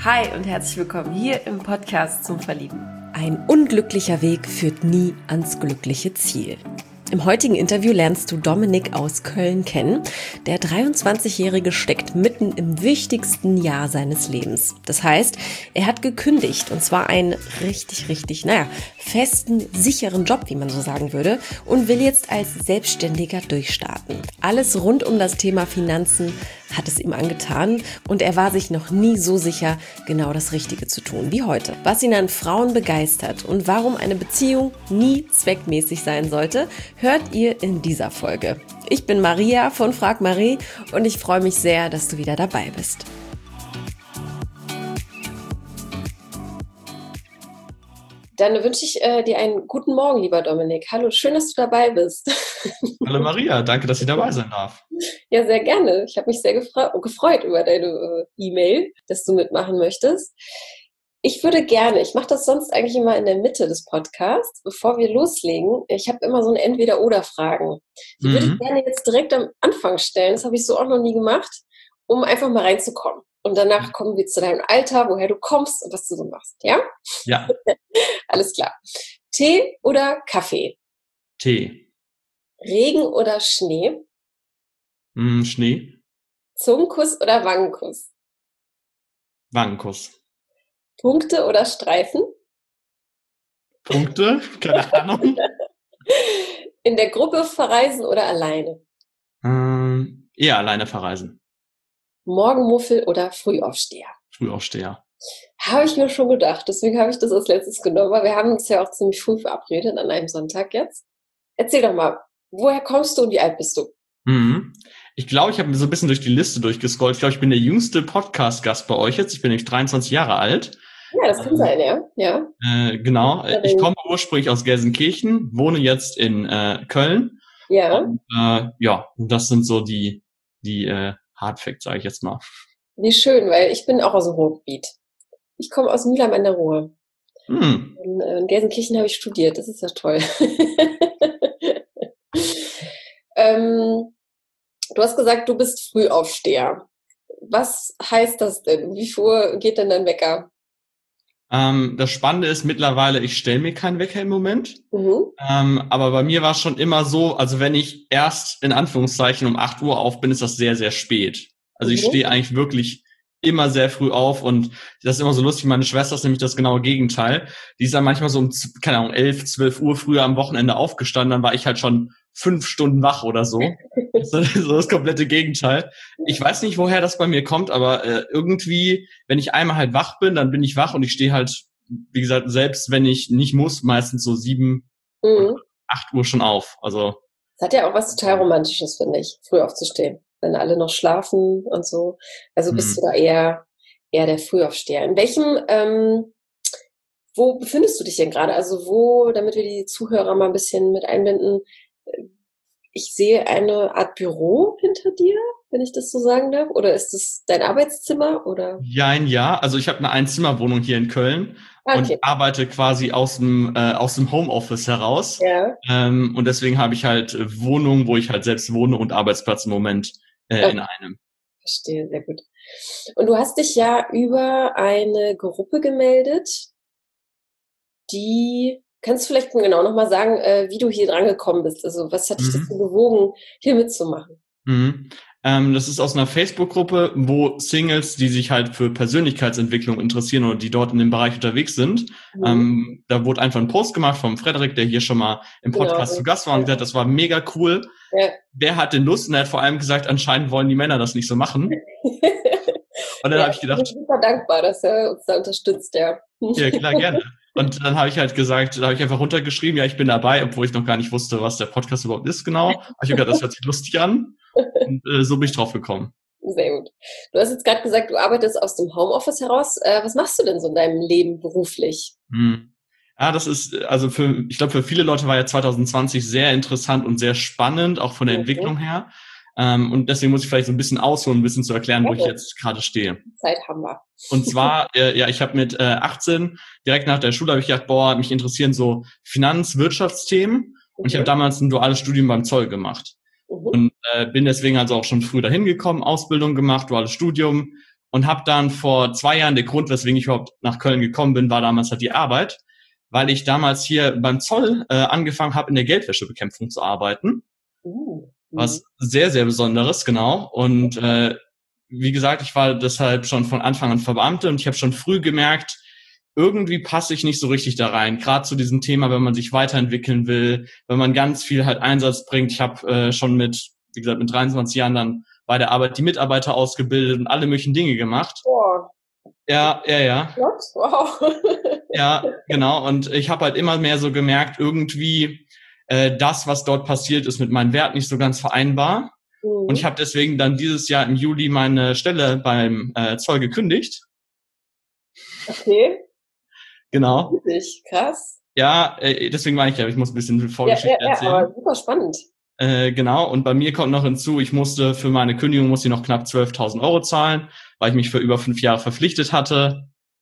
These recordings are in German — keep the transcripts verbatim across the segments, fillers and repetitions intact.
Hi und herzlich willkommen hier im Podcast zum Verlieben. Ein unglücklicher Weg führt nie ans glückliche Ziel. Im heutigen Interview lernst du Dominik aus Köln kennen. Der dreiundzwanzigjährige steckt mitten im wichtigsten Jahr seines Lebens. Das heißt, er hat gekündigt und zwar einen richtig, richtig, naja, festen, sicheren Job, wie man so sagen würde, und will jetzt als Selbstständiger durchstarten. Alles rund um das Thema Finanzen hat es ihm angetan und er war sich noch nie so sicher, genau das Richtige zu tun wie heute. Was ihn an Frauen begeistert und warum eine Beziehung nie zweckmäßig sein sollte, hört ihr in dieser Folge. Ich bin Maria von Frag Marie und ich freue mich sehr, dass du wieder dabei bist. Dann wünsche ich äh, dir einen guten Morgen, lieber Dominik. Hallo, schön, dass du dabei bist. Hallo Maria, danke, dass ich dabei sein darf. Ja, sehr gerne. Ich habe mich sehr gefre- gefreut über deine äh, E-Mail, dass du mitmachen möchtest. Ich würde gerne, ich mache das sonst eigentlich immer in der Mitte des Podcasts, bevor wir loslegen. Ich habe immer so eine Entweder-Oder-Fragen. Die mhm. würde ich gerne jetzt direkt am Anfang stellen. Das habe ich so auch noch nie gemacht, um einfach mal reinzukommen. Und danach kommen wir zu deinem Alter, woher du kommst und was du so machst. Ja? Ja. Alles klar. Tee oder Kaffee? Tee. Regen oder Schnee? Mm, Schnee. Zungenkuss oder Wangenkuss? Wangenkuss. Punkte oder Streifen? Punkte? Keine Ahnung. In der Gruppe verreisen oder alleine? Ähm, eher alleine verreisen. Morgenmuffel oder Frühaufsteher? Frühaufsteher. Habe ich mir schon gedacht. Deswegen habe ich das als letztes genommen, weil wir haben uns ja auch ziemlich früh verabredet an einem Sonntag jetzt. Erzähl doch mal, woher kommst du und wie alt bist du? Mhm. Ich glaube, ich habe mir so ein bisschen durch die Liste durchgescrollt. Ich glaube, ich bin der jüngste Podcast-Gast bei euch jetzt. Ich bin nämlich dreiundzwanzig Jahre alt. Ja, das kann ähm, sein, ja. ja. Äh, genau. Ich komme ursprünglich aus Gelsenkirchen, wohne jetzt in äh, Köln. Ja. Und, äh, ja, das sind so die die äh, Hard Facts, sage ich jetzt mal. Wie schön, weil ich bin auch aus dem Ruhrgebiet. Ich komme aus Mülheim an der Ruhr. Hm. In, in Gelsenkirchen habe ich studiert. Das ist ja toll. ähm, du hast gesagt, du bist Frühaufsteher. Was heißt das denn? Wie früh geht denn dein Wecker? Ähm, das Spannende ist mittlerweile, ich stelle mir keinen Wecker im Moment. Mhm. Ähm, aber bei mir war es schon immer so, also wenn ich erst in Anführungszeichen um acht Uhr auf bin, ist das sehr, sehr spät. Also mhm. ich stehe eigentlich wirklich immer sehr früh auf und das ist immer so lustig. Meine Schwester ist nämlich das genaue Gegenteil. Die ist dann manchmal so um, keine Ahnung, elf, zwölf Uhr früher am Wochenende aufgestanden, dann war ich halt schon fünf Stunden wach oder so. Das ist so das komplette Gegenteil. Ich weiß nicht, woher das bei mir kommt, aber äh, irgendwie, wenn ich einmal halt wach bin, dann bin ich wach und ich stehe halt, wie gesagt, selbst wenn ich nicht muss, meistens so sieben, mhm. acht Uhr schon auf. Also das hat ja auch was total Romantisches, finde ich, früh aufzustehen, wenn alle noch schlafen und so. Also bist mhm. du da eher eher der Frühaufsteher. In welchem, ähm, wo befindest du dich denn gerade? Also wo, damit wir die Zuhörer mal ein bisschen mit einbinden, ich sehe eine Art Büro hinter dir, wenn ich das so sagen darf. Oder ist das dein Arbeitszimmer? Oder? Ja, ein Jahr. Also ich habe eine Einzimmerwohnung hier in Köln okay. und arbeite quasi aus dem äh, aus dem Homeoffice heraus. Ja. Ähm, und deswegen habe ich halt Wohnungen, wo ich halt selbst wohne und Arbeitsplatz im Moment äh, okay. in einem. Verstehe, sehr gut. Und du hast dich ja über eine Gruppe gemeldet, die... Kannst du vielleicht genau nochmal sagen, äh, wie du hier dran gekommen bist? Also was hat dich mhm. dazu bewogen, hier mitzumachen? Mhm. Ähm, das ist aus einer Facebook-Gruppe, wo Singles, die sich halt für Persönlichkeitsentwicklung interessieren oder die dort in dem Bereich unterwegs sind, mhm. ähm, da wurde einfach ein Post gemacht vom Frederik, der hier schon mal im Podcast genau. zu Gast war und gesagt, das war mega cool. Ja. Wer hat denn Lust? Und er hat vor allem gesagt, anscheinend wollen die Männer das nicht so machen. Und dann ja, habe ich gedacht... Ich bin super dankbar, dass er uns da unterstützt, ja. Ja, klar, gerne. Und dann habe ich halt gesagt, da habe ich einfach runtergeschrieben, ja, ich bin dabei, obwohl ich noch gar nicht wusste, was der Podcast überhaupt ist genau. Aber ich habe gedacht, das hört sich lustig an. Und äh, so bin ich drauf gekommen. Sehr gut. Du hast jetzt gerade gesagt, du arbeitest aus dem Homeoffice heraus. Äh, was machst du denn so in deinem Leben beruflich? Hm. Ja, das ist, also für, ich glaube, für viele Leute war ja zwanzig zwanzig sehr interessant und sehr spannend, auch von der mhm. Entwicklung her. Ähm, und deswegen muss ich vielleicht so ein bisschen ausholen, ein bisschen zu erklären, wo okay. ich jetzt gerade stehe. Zeit haben wir. Und zwar, äh, ja, ich habe mit äh, achtzehn, direkt nach der Schule, habe ich gedacht, boah, mich interessieren so Finanz-, Wirtschaftsthemen. Mhm. Und ich habe damals ein duales Studium beim Zoll gemacht. Mhm. Und äh, bin deswegen also auch schon früh dahin gekommen, Ausbildung gemacht, duales Studium. und habe dann vor zwei Jahren, der Grund, weswegen ich überhaupt nach Köln gekommen bin, war damals halt die Arbeit, weil ich damals hier beim Zoll äh, angefangen habe, in der Geldwäschebekämpfung zu arbeiten. Uh, was sehr, sehr Besonderes, genau. Und äh, wie gesagt, ich war deshalb schon von Anfang an Verbeamte und ich habe schon früh gemerkt, irgendwie passe ich nicht so richtig da rein. Gerade zu diesem Thema, wenn man sich weiterentwickeln will, wenn man ganz viel halt Einsatz bringt. Ich habe äh, schon mit, wie gesagt, mit dreiundzwanzig Jahren dann bei der Arbeit die Mitarbeiter ausgebildet und alle möglichen Dinge gemacht. Oh. Ja, ja, ja. What? Wow. Ja, genau. Und ich habe halt immer mehr so gemerkt, irgendwie äh, das, was dort passiert, ist mit meinem Wert nicht so ganz vereinbar. Mhm. Und ich habe deswegen dann dieses Jahr im Juli meine Stelle beim äh, Zoll gekündigt. Okay. Genau. Richtig, krass. Ja, äh, deswegen war ich ja, ich muss ein bisschen Vorgeschichte ja, ja, erzählen. Ja, aber super spannend. Äh, genau, und bei mir kommt noch hinzu, ich musste für meine Kündigung musste ich noch knapp zwölftausend Euro zahlen, weil ich mich für über fünf Jahre verpflichtet hatte.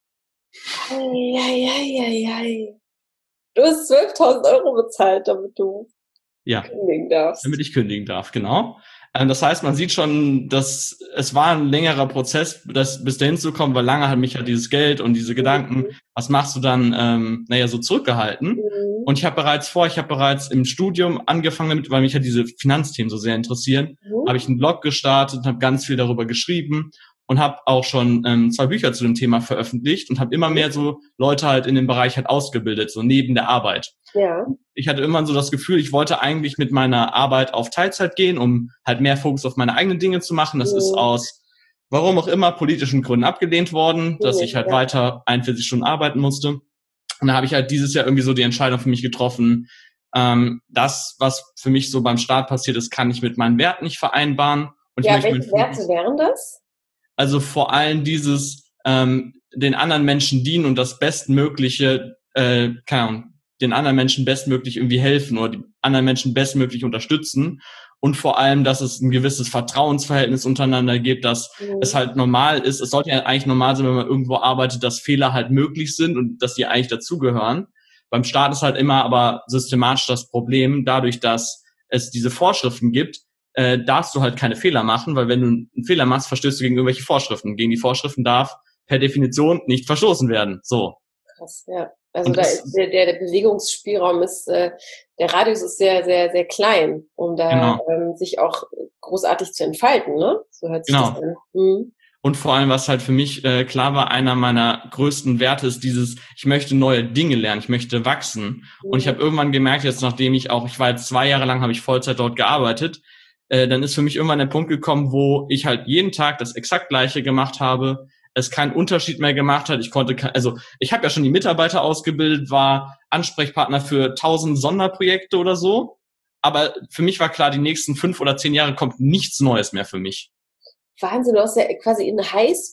Eieieiei. Du hast zwölftausend Euro bezahlt, damit du ja, kündigen darfst. Damit ich kündigen darf, genau. Ähm, das heißt, man sieht schon, dass es war ein längerer Prozess, das bis dahin zu kommen, weil lange hat mich ja dieses Geld und diese Gedanken, mhm. was machst du dann, ähm, naja, so zurückgehalten. Mhm. Und ich habe bereits vor, ich habe bereits im Studium angefangen damit, weil mich ja diese Finanzthemen so sehr interessieren, mhm. habe ich einen Blog gestartet und habe ganz viel darüber geschrieben und habe auch schon ähm, zwei Bücher zu dem Thema veröffentlicht und habe immer mehr so Leute halt in dem Bereich halt ausgebildet, so neben der Arbeit. Ja. Ich hatte immer so das Gefühl, ich wollte eigentlich mit meiner Arbeit auf Teilzeit gehen, um halt mehr Fokus auf meine eigenen Dinge zu machen. Das mhm. ist aus, warum auch immer, politischen Gründen abgelehnt worden, dass ich halt ja. weiter einundvierzig Stunden arbeiten musste. Und da habe ich halt dieses Jahr irgendwie so die Entscheidung für mich getroffen, ähm, das, was für mich so beim Start passiert ist, kann ich mit meinen Werten nicht vereinbaren. Und ja, ich welche Werte wären das? Also vor allem dieses ähm, den anderen Menschen dienen und das Bestmögliche, äh, keine Ahnung, den anderen Menschen bestmöglich irgendwie helfen oder die anderen Menschen bestmöglich unterstützen und vor allem, dass es ein gewisses Vertrauensverhältnis untereinander gibt, dass mhm. es halt normal ist, es sollte ja eigentlich normal sein, wenn man irgendwo arbeitet, dass Fehler halt möglich sind und dass die eigentlich dazugehören. Beim Staat ist halt immer aber systematisch das Problem, dadurch, dass es diese Vorschriften gibt, äh, darfst du halt keine Fehler machen, weil wenn du einen Fehler machst, verstößt du gegen irgendwelche Vorschriften. Gegen die Vorschriften darf per Definition nicht verstoßen werden. So. Krass, ja. Also da ist der, der, der Bewegungsspielraum ist, äh, der Radius ist sehr, sehr, sehr klein, um da genau. ähm, sich auch großartig zu entfalten, ne? So hört sich genau. das an. Mhm. Und vor allem, was halt für mich äh, klar war, einer meiner größten Werte ist dieses, ich möchte neue Dinge lernen, ich möchte wachsen. Mhm. Und ich habe irgendwann gemerkt, jetzt nachdem ich auch, ich war jetzt zwei Jahre lang, habe ich Vollzeit dort gearbeitet, äh, dann ist für mich irgendwann der Punkt gekommen, wo ich halt jeden Tag das exakt Gleiche gemacht habe, es keinen Unterschied mehr gemacht hat. Ich konnte, also ich habe ja schon die Mitarbeiter ausgebildet, war Ansprechpartner für tausend Sonderprojekte oder so. Aber für mich war klar, die nächsten fünf oder zehn Jahre kommt nichts Neues mehr für mich. Wahnsinn, du hast ja quasi in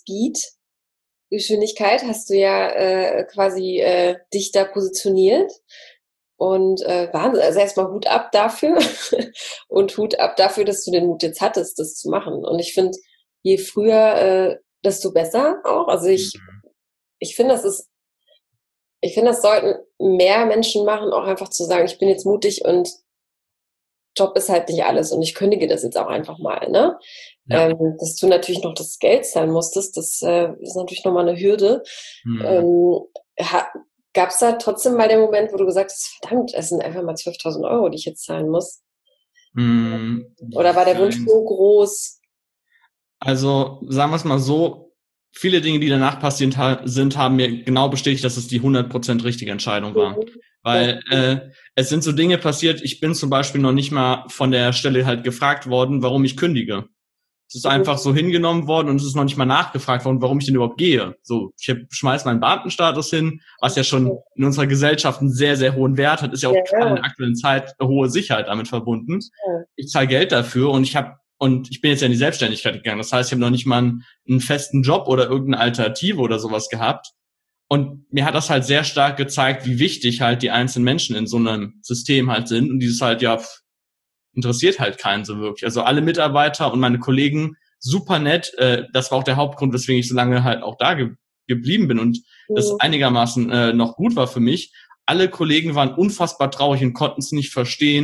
Highspeed-Geschwindigkeit hast du ja äh, quasi äh, dich da positioniert. Und äh, Wahnsinn, also erstmal Hut ab dafür und Hut ab dafür, dass du den Mut jetzt hattest, das zu machen. Und ich finde, je früher, äh, desto besser auch. Also ich, ich finde, das ist, ich finde, das sollten mehr Menschen machen, auch einfach zu sagen, ich bin jetzt mutig und Job ist halt nicht alles und ich kündige das jetzt auch einfach mal, ne? Ja. Ähm, dass du natürlich noch das Geld zahlen musstest, das äh, ist natürlich nochmal eine Hürde. Mhm. Ähm, ha, gab's da trotzdem mal den Moment, wo du gesagt hast, verdammt, es sind einfach mal zwölftausend Euro, die ich jetzt zahlen muss? Mhm. Oder war der Wunsch so groß? Also, sagen wir es mal so, viele Dinge, die danach passiert ha- sind, haben mir genau bestätigt, dass es die hundert Prozent richtige Entscheidung war. Mhm. Weil äh, es sind so Dinge passiert, ich bin zum Beispiel noch nicht mal von der Stelle halt gefragt worden, warum ich kündige. Es ist mhm. einfach so hingenommen worden und es ist noch nicht mal nachgefragt worden, warum ich denn überhaupt gehe. So, ich schmeiß meinen Beamtenstatus hin, was ja schon in unserer Gesellschaft einen sehr, sehr hohen Wert hat, ist ja auch ja, ja. in der aktuellen Zeit eine hohe Sicherheit damit verbunden. Ja. Ich zahle Geld dafür und ich habe Und ich bin jetzt ja in die Selbstständigkeit gegangen. Das heißt, ich habe noch nicht mal einen, einen festen Job oder irgendeine Alternative oder sowas gehabt. Und mir hat das halt sehr stark gezeigt, wie wichtig halt die einzelnen Menschen in so einem System halt sind. Und dieses halt, ja, interessiert halt keinen so wirklich. Also alle Mitarbeiter und meine Kollegen, super nett. Äh, das war auch der Hauptgrund, weswegen ich so lange halt auch da ge- geblieben bin und mhm. das einigermaßen äh, noch gut war für mich. Alle Kollegen waren unfassbar traurig und konnten es nicht verstehen,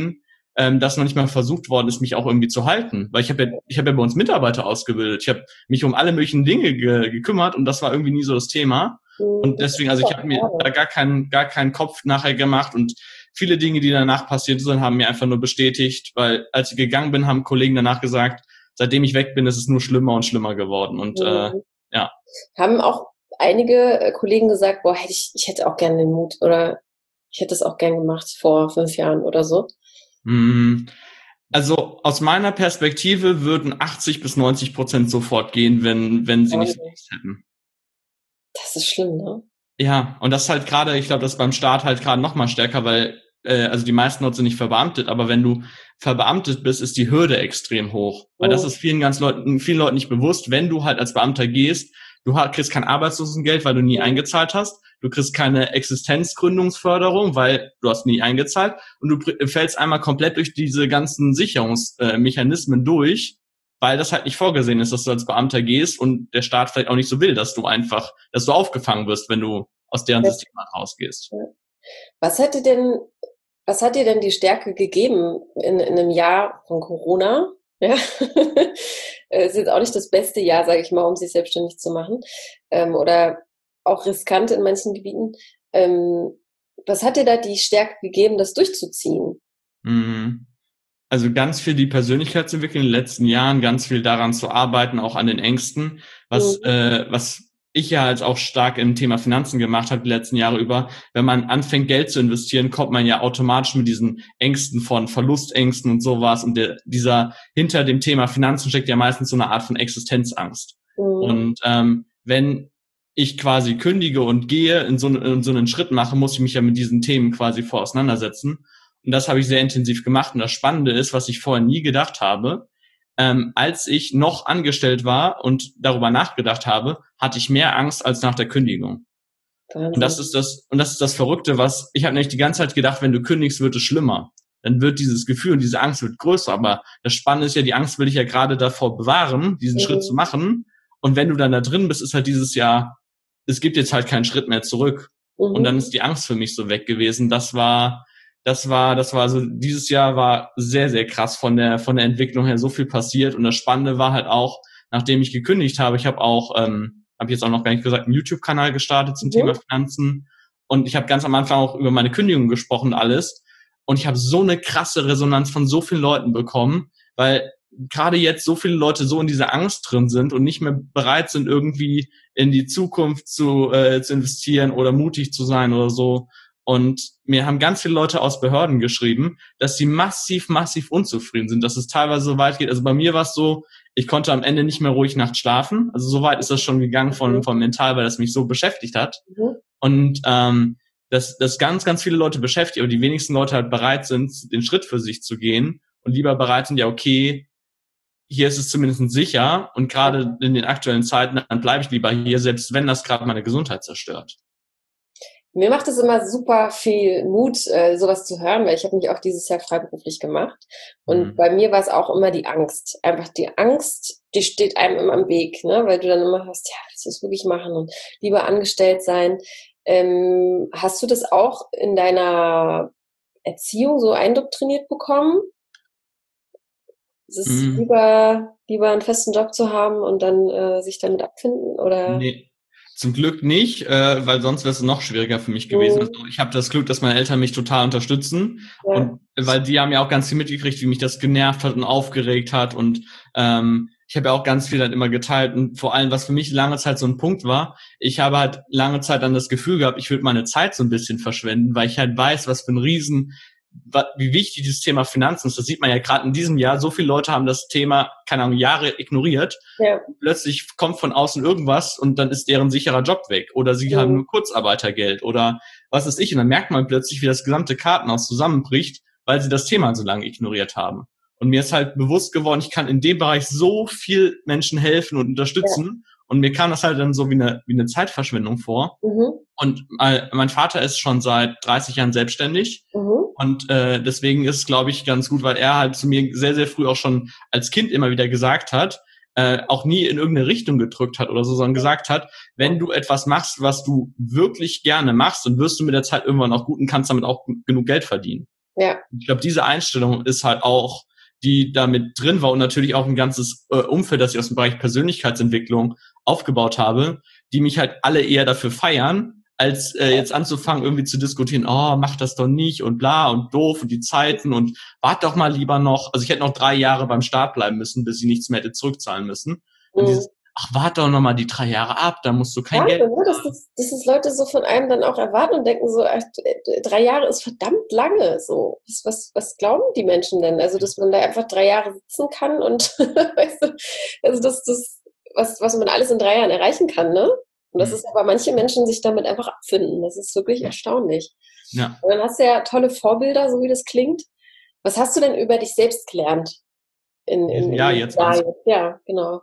ähm, dass noch nicht mal versucht worden ist, mich auch irgendwie zu halten. Weil ich habe ja, ich habe ja bei uns Mitarbeiter ausgebildet. Ich habe mich um alle möglichen Dinge ge- gekümmert und das war irgendwie nie so das Thema. Und deswegen, also ich habe mir da gar keinen, gar keinen Kopf nachher gemacht und viele Dinge, die danach passiert sind, haben mir einfach nur bestätigt, weil als ich gegangen bin, haben Kollegen danach gesagt, seitdem ich weg bin, ist es nur schlimmer und schlimmer geworden. Und mhm. äh, ja. Haben auch einige Kollegen gesagt, boah, hätte ich, ich hätte auch gerne den Mut oder ich hätte es auch gern gemacht vor fünf Jahren oder so? Also aus meiner Perspektive würden achtzig bis neunzig Prozent sofort gehen, wenn wenn sie okay. nicht Angst hätten. Das ist schlimm, ne? Ja, und das ist halt gerade, ich glaube, das ist beim Staat halt gerade noch mal stärker, weil äh, also die meisten dort sind nicht verbeamtet, aber wenn du verbeamtet bist, ist die Hürde extrem hoch. Weil oh. das ist vielen ganz Leuten, vielen Leuten nicht bewusst, wenn du halt als Beamter gehst, du kriegst kein Arbeitslosengeld, weil du nie ja. eingezahlt hast. Du kriegst keine Existenzgründungsförderung, weil du hast nie eingezahlt. Und du fällst einmal komplett durch diese ganzen Sicherungsmechanismen durch, weil das halt nicht vorgesehen ist, dass du als Beamter gehst und der Staat vielleicht auch nicht so will, dass du einfach, dass du aufgefangen wirst, wenn du aus deren ja. System rausgehst. Was hätte denn, was hat dir denn die Stärke gegeben in, in einem Jahr von Corona? Ja, es ist jetzt auch nicht das beste Jahr, sage ich mal, um sich selbstständig zu machen, ähm, oder auch riskant in manchen Gebieten. Ähm, was hat dir da die Stärke gegeben, das durchzuziehen? Also ganz viel die Persönlichkeit zu entwickeln in den letzten Jahren, ganz viel daran zu arbeiten, auch an den Ängsten, was mhm. äh, was ich ja halt auch stark im Thema Finanzen gemacht habe die letzten Jahre über. Wenn man anfängt, Geld zu investieren, kommt man ja automatisch mit diesen Ängsten von Verlustängsten und sowas. Und der, dieser hinter dem Thema Finanzen steckt ja meistens so eine Art von Existenzangst. Mhm. Und ähm, wenn ich quasi kündige und gehe, in so, in so einen Schritt mache, muss ich mich ja mit diesen Themen quasi vor auseinandersetzen. Und das habe ich sehr intensiv gemacht. Und das Spannende ist, was ich vorher nie gedacht habe, ähm, als ich noch angestellt war und darüber nachgedacht habe, hatte ich mehr Angst als nach der Kündigung. Wahnsinn. Und das ist das, und das ist das Verrückte, was, ich habe nämlich die ganze Zeit gedacht, wenn du kündigst, wird es schlimmer. Dann wird dieses Gefühl und diese Angst wird größer. Aber das Spannende ist ja, die Angst will ich ja gerade davor bewahren, diesen mhm. Schritt zu machen. Und wenn du dann da drin bist, ist halt dieses Jahr, es gibt jetzt halt keinen Schritt mehr zurück. Mhm. Und dann ist die Angst für mich so weg gewesen. Das war, das war, das war so, dieses Jahr war sehr, sehr krass von der, von der Entwicklung her, so viel passiert. Und das Spannende war halt auch, nachdem ich gekündigt habe, ich habe auch, ähm, habe jetzt auch noch gar nicht gesagt, einen YouTube-Kanal gestartet zum mhm. Thema Finanzen. Und ich habe ganz am Anfang auch über meine Kündigung gesprochen, alles. Und ich habe so eine krasse Resonanz von so vielen Leuten bekommen, weil gerade jetzt so viele Leute so in dieser Angst drin sind und nicht mehr bereit sind, irgendwie in die Zukunft zu, äh, zu investieren oder mutig zu sein oder so. Und mir haben ganz viele Leute aus Behörden geschrieben, dass sie massiv, massiv unzufrieden sind, dass es teilweise so weit geht. Also bei mir war es so, ich konnte am Ende nicht mehr ruhig nachts schlafen. Also so weit ist das schon gegangen von, von mental, weil das mich so beschäftigt hat. Mhm. Und ähm, dass, dass ganz, ganz viele Leute beschäftigt, aber die wenigsten Leute halt bereit sind, den Schritt für sich zu gehen und lieber bereit sind, ja okay, hier ist es zumindest sicher und gerade in den aktuellen Zeiten, dann bleibe ich lieber hier, selbst wenn das gerade meine Gesundheit zerstört. Mir macht es immer super viel Mut, äh, sowas zu hören, weil ich habe mich auch dieses Jahr freiberuflich gemacht. Und mhm. bei mir war es auch immer die Angst. Einfach die Angst, die steht einem immer im Weg, ne? Weil du dann immer hast, ja, willst du es wirklich machen und lieber angestellt sein. Ähm, hast du das auch in deiner Erziehung so eindoktriniert bekommen? Es ist mhm. lieber, lieber einen festen Job zu haben und dann äh, sich damit abfinden, oder? Nee. Zum Glück nicht, äh, weil sonst wäre es noch schwieriger für mich gewesen. Mhm. Also ich habe das Glück, dass meine Eltern mich total unterstützen. Ja. Und weil die haben ja auch ganz viel mitgekriegt, wie mich das genervt hat und aufgeregt hat. Und ähm, ich habe ja auch ganz viel dann immer geteilt. Und vor allem, was für mich lange Zeit so ein Punkt war, ich habe halt lange Zeit dann das Gefühl gehabt, ich würde meine Zeit so ein bisschen verschwenden, weil ich halt weiß, was für ein Riesen, wie wichtig dieses Thema Finanzen ist. Das sieht man ja gerade in diesem Jahr. So viele Leute haben das Thema, keine Ahnung, Jahre ignoriert. Ja. Plötzlich kommt von außen irgendwas und dann ist deren sicherer Job weg. Oder sie mhm. haben nur Kurzarbeitergeld oder was weiß ich. Und dann merkt man plötzlich, wie das gesamte Kartenhaus zusammenbricht, weil sie das Thema so lange ignoriert haben. Und mir ist halt bewusst geworden, ich kann in dem Bereich so viel Menschen helfen und unterstützen. Ja. Und mir kam das halt dann so wie eine, wie eine Zeitverschwendung vor. Mhm. Und äh, mein Vater ist schon seit dreißig Jahren selbstständig. Mhm. Und äh, deswegen ist es, glaube ich, ganz gut, weil er halt zu mir sehr, sehr früh auch schon als Kind immer wieder gesagt hat, äh, auch nie in irgendeine Richtung gedrückt hat oder so, sondern gesagt hat, wenn du etwas machst, was du wirklich gerne machst, dann wirst du mit der Zeit irgendwann auch gut und kannst damit auch genug Geld verdienen. Ja. Ich glaube, diese Einstellung ist halt auch, die da mit drin war und natürlich auch ein ganzes äh, Umfeld, das ich aus dem Bereich Persönlichkeitsentwicklung aufgebaut habe, die mich halt alle eher dafür feiern, als äh, jetzt anzufangen, irgendwie zu diskutieren, oh, mach das doch nicht und bla und doof und die Zeiten und wart doch mal lieber noch, also ich hätte noch drei Jahre beim Start bleiben müssen, bis ich nichts mehr hätte zurückzahlen müssen. Und Mhm. dieses, ach, warte doch noch mal die drei Jahre ab, da musst du kein ja, Geld... Ne, dass, das, dass das Leute so von einem dann auch erwarten und denken so, ach, drei Jahre ist verdammt lange, so. Was, was, was glauben die Menschen denn? Also, dass man da einfach drei Jahre sitzen kann und, weißt du, also das, das, was, was man alles in drei Jahren erreichen kann, ne? Und das ist aber manche Menschen sich damit einfach abfinden. Das ist wirklich erstaunlich. Ja. Und dann hast du ja tolle Vorbilder, so wie das klingt. Was hast du denn über dich selbst gelernt? In, in, ja, in jetzt. Jahr, ja, genau.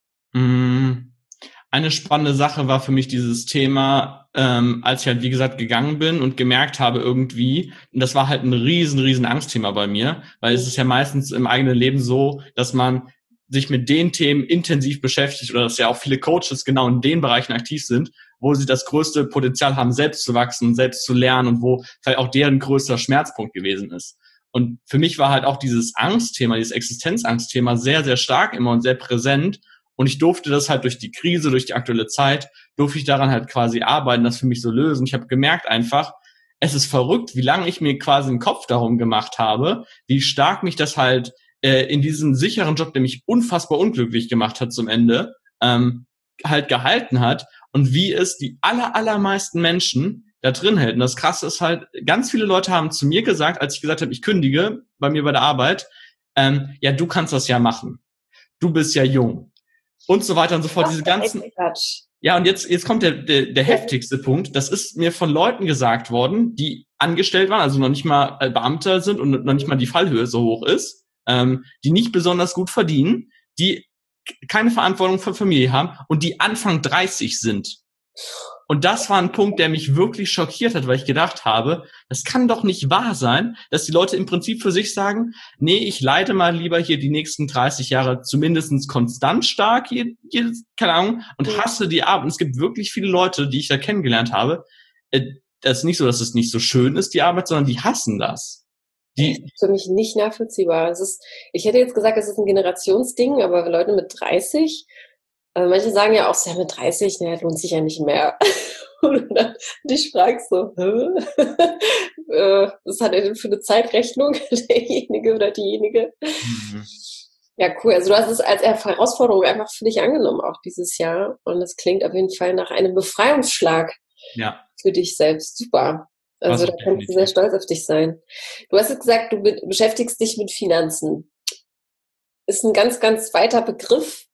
Eine spannende Sache war für mich dieses Thema, ähm, als ich halt, wie gesagt, gegangen bin und gemerkt habe irgendwie, und das war halt ein riesen, riesen Angstthema bei mir, weil mhm. es ist ja meistens im eigenen Leben so, dass man sich mit den Themen intensiv beschäftigt oder dass ja auch viele Coaches genau in den Bereichen aktiv sind, wo sie das größte Potenzial haben, selbst zu wachsen, selbst zu lernen und wo vielleicht auch deren größter Schmerzpunkt gewesen ist. Und für mich war halt auch dieses Angstthema, dieses Existenzangstthema sehr, sehr stark immer und sehr präsent. Und ich durfte das halt durch die Krise, durch die aktuelle Zeit, durfte ich daran halt quasi arbeiten, das für mich so lösen. Ich habe gemerkt einfach, es ist verrückt, wie lange ich mir quasi einen Kopf darum gemacht habe, wie stark mich das halt äh, in diesem sicheren Job, der mich unfassbar unglücklich gemacht hat zum Ende, ähm, halt gehalten hat und wie es die aller, allermeisten Menschen da drin hält. Und das Krasse ist halt, ganz viele Leute haben zu mir gesagt, als ich gesagt habe, ich kündige bei mir bei der Arbeit, ähm, ja, du kannst das ja machen. Du bist ja jung. Und so weiter und so fort. Diese ganzen. Ja, und jetzt, jetzt kommt der, der, der heftigste Punkt. Das ist mir von Leuten gesagt worden, die angestellt waren, also noch nicht mal Beamter sind und noch nicht mal die Fallhöhe so hoch ist, ähm, die nicht besonders gut verdienen, die keine Verantwortung für Familie haben und die Anfang dreißig sind. Und das war ein Punkt, der mich wirklich schockiert hat, weil ich gedacht habe, das kann doch nicht wahr sein, dass die Leute im Prinzip für sich sagen, nee, ich leide mal lieber hier die nächsten dreißig Jahre zumindest konstant stark, hier, hier, keine Ahnung, und hasse die Arbeit. Und es gibt wirklich viele Leute, die ich da kennengelernt habe, äh, das ist nicht so, dass es nicht so schön ist, die Arbeit, sondern die hassen das. Die das ist für mich nicht nachvollziehbar. Es ist, ich hätte jetzt gesagt, es ist ein Generationsding, aber Leute mit dreißig, also manche sagen ja auch, ja, mit dreißig, ne, lohnt sich ja nicht mehr. Und dann dich fragst so, hä? Was hat er denn für eine Zeitrechnung, derjenige oder diejenige? Mhm. Ja, cool. Also du hast es als Herausforderung einfach für dich angenommen, auch dieses Jahr. Und es klingt auf jeden Fall nach einem Befreiungsschlag ja. für dich selbst. Super. Also, also da kannst du sehr stolz auf dich sein. Du hast jetzt gesagt, du be- beschäftigst dich mit Finanzen. Ist ein ganz, ganz weiter Begriff.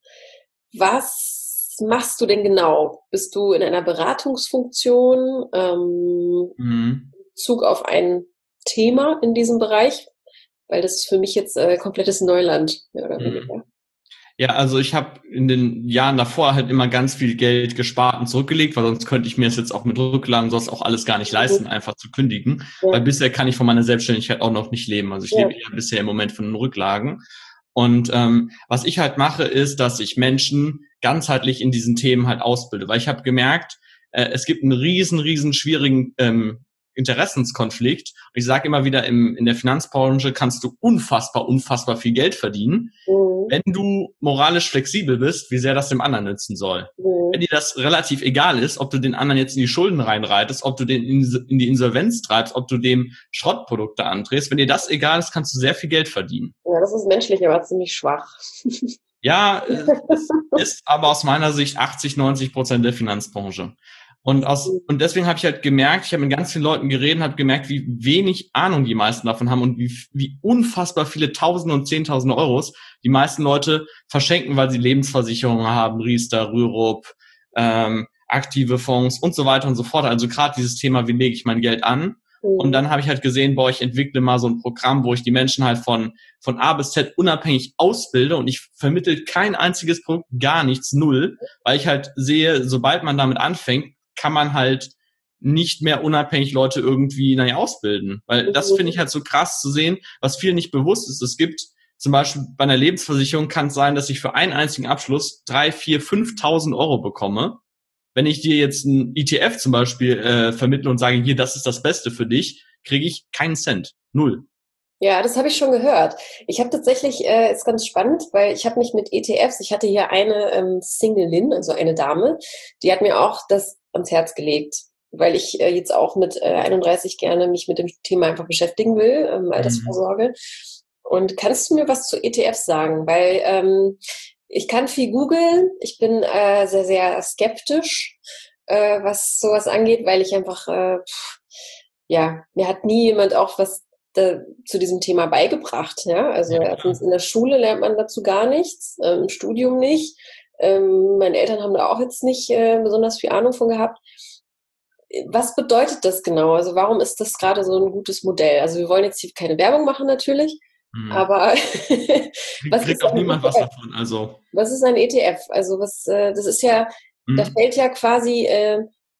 Was machst du denn genau? Bist du in einer Beratungsfunktion, ähm, mhm. Bezug auf ein Thema in diesem Bereich? Weil das ist für mich jetzt äh, komplettes Neuland, mehr oder weniger. Mhm. Ja, also ich habe in den Jahren davor halt immer ganz viel Geld gespart und zurückgelegt, weil sonst könnte ich mir es jetzt auch mit Rücklagen sonst auch alles gar nicht leisten, mhm. einfach zu kündigen. Ja. Weil bisher kann ich von meiner Selbstständigkeit auch noch nicht leben. Also ich ja. lebe eher bisher im Moment von den Rücklagen. Und ähm, was ich halt mache, ist, dass ich Menschen ganzheitlich in diesen Themen halt ausbilde. Weil ich habe gemerkt, äh, es gibt einen riesen, riesen schwierigen ähm, Interessenskonflikt. Und ich sage immer wieder, im, in der Finanzbranche kannst du unfassbar, unfassbar viel Geld verdienen, mhm. wenn du moralisch flexibel bist, wie sehr das dem anderen nützen soll. Mhm. Wenn dir das relativ egal ist, ob du den anderen jetzt in die Schulden reinreitest, ob du den in, in die Insolvenz treibst, ob du dem Schrottprodukte andrehst, wenn dir das egal ist, kannst du sehr viel Geld verdienen. Ja, das ist menschlich, aber ziemlich schwach. Ja, es ist aber aus meiner Sicht achtzig, neunzig Prozent der Finanzbranche. Und aus und deswegen habe ich halt gemerkt, ich habe mit ganz vielen Leuten geredet, habe gemerkt, wie wenig Ahnung die meisten davon haben und wie wie unfassbar viele Tausende und Zehntausende Euros die meisten Leute verschenken, weil sie Lebensversicherungen haben, Riester, Rürup, ähm, aktive Fonds und so weiter und so fort. Also gerade dieses Thema, wie lege ich mein Geld an? Mhm. Und dann habe ich halt gesehen, boah, ich entwickle mal so ein Programm, wo ich die Menschen halt von von A bis Z unabhängig ausbilde und ich vermittle kein einziges Produkt, gar nichts, null, weil ich halt sehe, sobald man damit anfängt, kann man halt nicht mehr unabhängig Leute irgendwie, naja, ausbilden. Weil das finde ich halt so krass zu sehen, was vielen nicht bewusst ist. Es gibt zum Beispiel bei einer Lebensversicherung kann es sein, dass ich für einen einzigen Abschluss drei, vier, fünftausend Euro bekomme. Wenn ich dir jetzt ein E T F zum Beispiel äh, vermittle und sage, hier, das ist das Beste für dich, kriege ich keinen Cent. Null. Ja, das habe ich schon gehört. Ich habe tatsächlich, äh, ist ganz spannend, weil ich habe mich mit E T Fs, ich hatte hier eine ähm, Singlein, also eine Dame, die hat mir auch das ans Herz gelegt, weil ich äh, jetzt auch mit äh, einunddreißig gerne mich mit dem Thema einfach beschäftigen will, ähm, Mhm. Altersvorsorge. Und kannst du mir was zu E T Fs sagen? Weil ähm, ich kann viel googeln, ich bin äh, sehr, sehr skeptisch, äh, was sowas angeht, weil ich einfach, äh, pff, ja, mir hat nie jemand auch was da, zu diesem Thema beigebracht. Ja, also Ja, erstens in der Schule lernt man dazu gar nichts, ähm, im Studium nicht. Ähm, meine Eltern haben da auch jetzt nicht äh, besonders viel Ahnung von gehabt. Was bedeutet das genau? Also warum ist das gerade so ein gutes Modell? Also wir wollen jetzt hier keine Werbung machen natürlich, mhm. aber Kriegt was kriegt ist auch ein niemand was E T F? davon, also. Was ist ein E T F? Also was, äh, das ist ja, da Mhm. fällt ja quasi äh,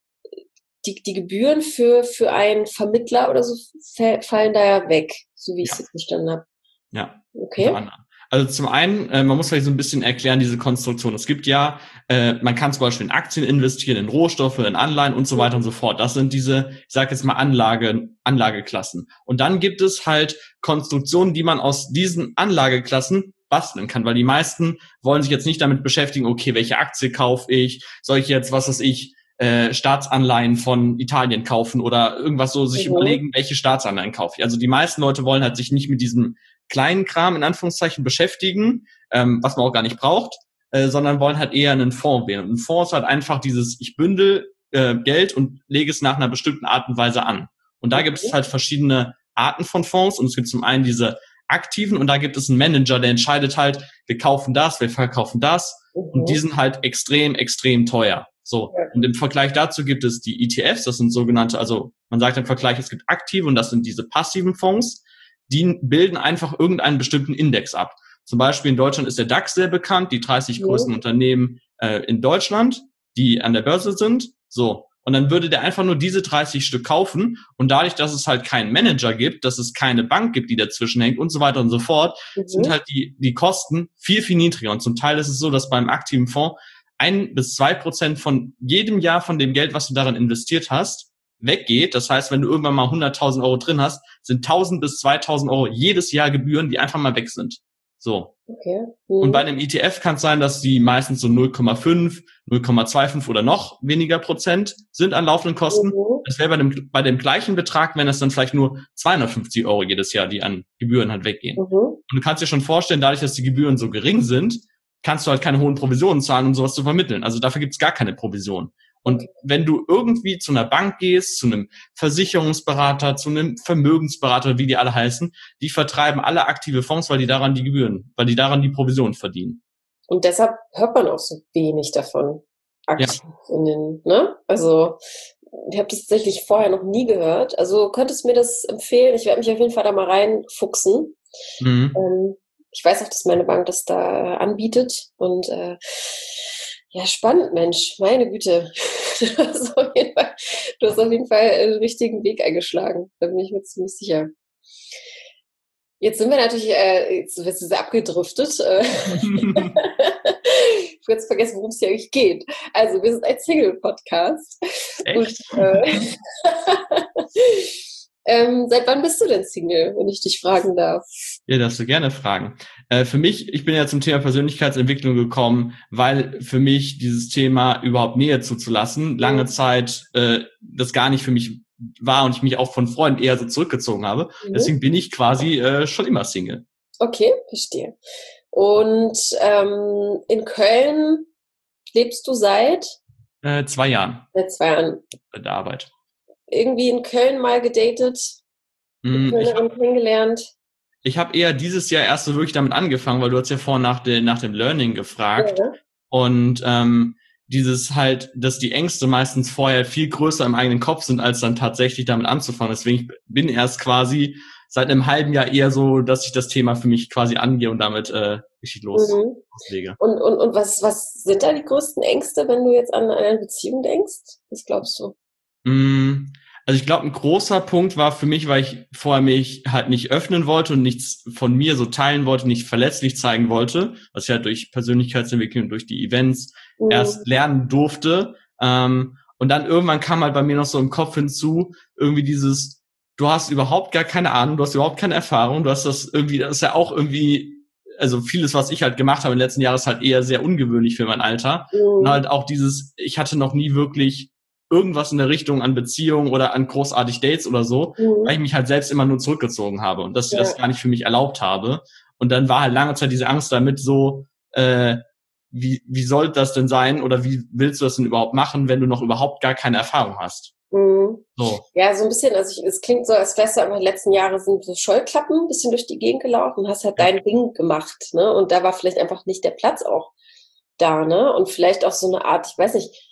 die, die Gebühren für, für einen Vermittler oder so fallen da ja weg, so wie ich es Ja. jetzt verstanden habe. Ja, unter Okay. anderem. Also zum einen, äh, man muss vielleicht so ein bisschen erklären, diese Konstruktion. Es gibt ja, äh, man kann zum Beispiel in Aktien investieren, in Rohstoffe, in Anleihen und so weiter und so fort. Das sind diese, ich sage jetzt mal Anlage, Anlageklassen. Und dann gibt es halt Konstruktionen, die man aus diesen Anlageklassen basteln kann, weil die meisten wollen sich jetzt nicht damit beschäftigen, okay, welche Aktie kaufe ich, soll ich jetzt, was weiß ich, äh, Staatsanleihen von Italien kaufen oder irgendwas so, sich Mhm. überlegen, welche Staatsanleihen kaufe ich. Also die meisten Leute wollen halt sich nicht mit diesem kleinen Kram in Anführungszeichen beschäftigen, ähm, was man auch gar nicht braucht, äh, sondern wollen halt eher einen Fonds wählen. Und ein Fonds ist halt einfach dieses, ich bündel äh, Geld und lege es nach einer bestimmten Art und Weise an. Und da gibt es Mhm. halt verschiedene Arten von Fonds und es gibt zum einen diese aktiven und da gibt es einen Manager, der entscheidet halt, wir kaufen das, wir verkaufen das und die Mhm. sind halt extrem, extrem teuer. So. Ja. Und im Vergleich dazu gibt es die E T Fs, das sind sogenannte, also man sagt im Vergleich, es gibt aktive und das sind diese passiven Fonds, die bilden einfach irgendeinen bestimmten Index ab. Zum Beispiel in Deutschland ist der DAX sehr bekannt, die dreißig größten Mhm. Unternehmen äh, in Deutschland, die an der Börse sind. So. Und dann würde der einfach nur diese dreißig Stück kaufen und dadurch, dass es halt keinen Manager gibt, dass es keine Bank gibt, die dazwischen hängt und so weiter und so fort, sind Mhm. halt die, die Kosten viel, viel niedriger. Und zum Teil ist es so, dass beim aktiven Fonds ein bis zwei Prozent von jedem Jahr von dem Geld, was du darin investiert hast, weggeht. Das heißt, wenn du irgendwann mal hunderttausend Euro drin hast, sind tausend bis zweitausend Euro jedes Jahr Gebühren, die einfach mal weg sind. So. Okay. Und bei Mhm. einem E T F kann es sein, dass die meistens so null Komma fünf, null Komma fünfundzwanzig oder noch weniger Prozent sind an laufenden Kosten. Mhm. Das wäre bei dem, bei dem gleichen Betrag, wenn das dann vielleicht nur zweihundertfünfzig Euro jedes Jahr, die an Gebühren halt weggehen. Mhm. Und du kannst dir schon vorstellen, dadurch, dass die Gebühren so gering sind, kannst du halt keine hohen Provisionen zahlen, um sowas zu vermitteln. Also dafür gibt's gar keine Provision. Und Okay. wenn du irgendwie zu einer Bank gehst, zu einem Versicherungsberater, zu einem Vermögensberater, wie die alle heißen, die vertreiben alle aktive Fonds, weil die daran die Gebühren, weil die daran die Provision verdienen. Und deshalb hört man auch so wenig davon Ja. aktiv in den, ne? Also ich habe das tatsächlich vorher noch nie gehört. Also könntest du mir das empfehlen? Ich werde mich auf jeden Fall da mal reinfuchsen. Mhm. Ähm, ich weiß auch, dass meine Bank das da anbietet. Und äh, ja, spannend, Mensch. Meine Güte. Du hast auf jeden Fall, du hast auf jeden Fall einen richtigen Weg eingeschlagen. Da bin ich mir ziemlich sicher. Jetzt sind wir natürlich, äh, jetzt wirst du sehr abgedriftet. Äh. Ich habe jetzt vergessen, worum es hier eigentlich geht. Also, wir sind ein Single-Podcast. Echt? Und, äh, ähm, seit wann bist du denn Single, wenn ich dich fragen darf? Ja, darfst du gerne fragen. Äh, für mich, ich bin ja zum Thema Persönlichkeitsentwicklung gekommen, weil für mich dieses Thema überhaupt Nähe zuzulassen, lange Zeit äh, das gar nicht für mich war und ich mich auch von Freunden eher so zurückgezogen habe. Mhm. Deswegen bin ich quasi äh, schon immer Single. Okay, verstehe. Und ähm, in Köln lebst du seit? Äh, zwei Jahren. Seit zwei Jahren. Bei der Arbeit. Irgendwie in Köln mal gedatet? Mm, ich Kölnerin kennengelernt? Ich habe eher dieses Jahr erst so wirklich damit angefangen, weil du hast ja vorhin nach, de, nach dem Learning gefragt. Ja. Und ähm, dieses halt, dass die Ängste meistens vorher viel größer im eigenen Kopf sind, als dann tatsächlich damit anzufangen. Deswegen bin ich erst quasi seit einem halben Jahr eher so, dass ich das Thema für mich quasi angehe und damit äh, richtig los, Mhm. loslege. Und, und, und was, was sind da die größten Ängste, wenn du jetzt an eine Beziehung denkst? Was glaubst du? Mm, Also ich glaube, ein großer Punkt war für mich, weil ich vorher mich halt nicht öffnen wollte und nichts von mir so teilen wollte, nicht verletzlich zeigen wollte, was ich halt durch Persönlichkeitsentwicklung, durch die Events Mhm. erst lernen durfte. Ähm, und dann irgendwann kam halt bei mir noch so im Kopf hinzu, irgendwie dieses, du hast überhaupt gar keine Ahnung, du hast überhaupt keine Erfahrung, du hast das irgendwie, das ist ja auch irgendwie, also vieles, was ich halt gemacht habe in den letzten Jahren, ist halt eher sehr ungewöhnlich für mein Alter. Mhm. Und halt auch dieses, ich hatte noch nie wirklich irgendwas in der Richtung an Beziehungen oder an großartig Dates oder so, mhm. weil ich mich halt selbst immer nur zurückgezogen habe und dass ich ja. das gar nicht für mich erlaubt habe. Und dann war halt lange Zeit diese Angst damit so, äh, wie, wie soll das denn sein oder wie willst du das denn überhaupt machen, wenn du noch überhaupt gar keine Erfahrung hast? Mhm. So. Ja, so ein bisschen, also ich, es klingt so, als wärst du aber in den letzten Jahren sind so Scheuklappen ein bisschen durch die Gegend gelaufen und hast halt ja. dein Ding gemacht, ne? Und da war vielleicht einfach nicht der Platz auch da, ne? Und vielleicht auch so eine Art, ich weiß nicht,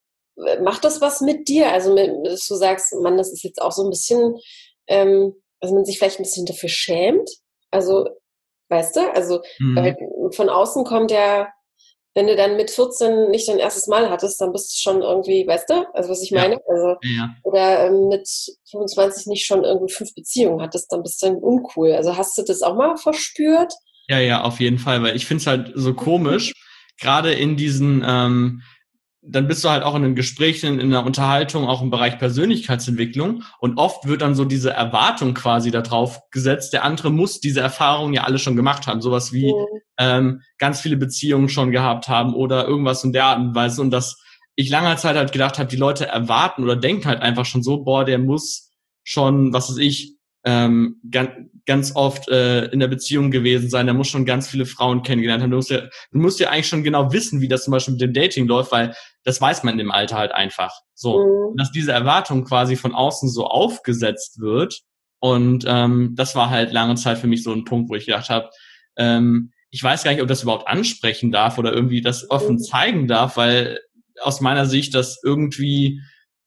macht das was mit dir? Also, dass du sagst, Mann, das ist jetzt auch so ein bisschen, ähm, also man sich vielleicht ein bisschen dafür schämt. Also, weißt du, also mhm. weil von außen kommt ja, wenn du dann mit vierzehn nicht dein erstes Mal hattest, dann bist du schon irgendwie, weißt du, also was ich meine? Ja. Also, ja. Oder ähm, mit fünfundzwanzig nicht schon irgendwie fünf Beziehungen hattest, dann bist du dann uncool. Also hast du das auch mal verspürt? Ja, ja, auf jeden Fall, weil ich finde es halt so komisch, gerade in diesen, ähm, dann bist du halt auch in einem Gespräch, in, in einer Unterhaltung, auch im Bereich Persönlichkeitsentwicklung und oft wird dann so diese Erwartung quasi da drauf gesetzt, der andere muss diese Erfahrungen ja alle schon gemacht haben, sowas wie mhm. ähm, ganz viele Beziehungen schon gehabt haben oder irgendwas in der Art und Weise und dass ich lange Zeit halt gedacht habe, die Leute erwarten oder denken halt einfach schon so, boah, der muss schon, was weiß ich, ähm, ganz, ganz oft äh, in der Beziehung gewesen sein, der muss schon ganz viele Frauen kennengelernt haben. Du musst, ja, du musst ja eigentlich schon genau wissen, wie das zum Beispiel mit dem Dating läuft, weil das weiß man im Alter halt einfach. So, mhm. dass diese Erwartung quasi von außen so aufgesetzt wird. Und ähm, das war halt lange Zeit für mich so ein Punkt, wo ich gedacht habe, ähm, ich weiß gar nicht, ob das überhaupt ansprechen darf oder irgendwie das offen zeigen darf, weil aus meiner Sicht das irgendwie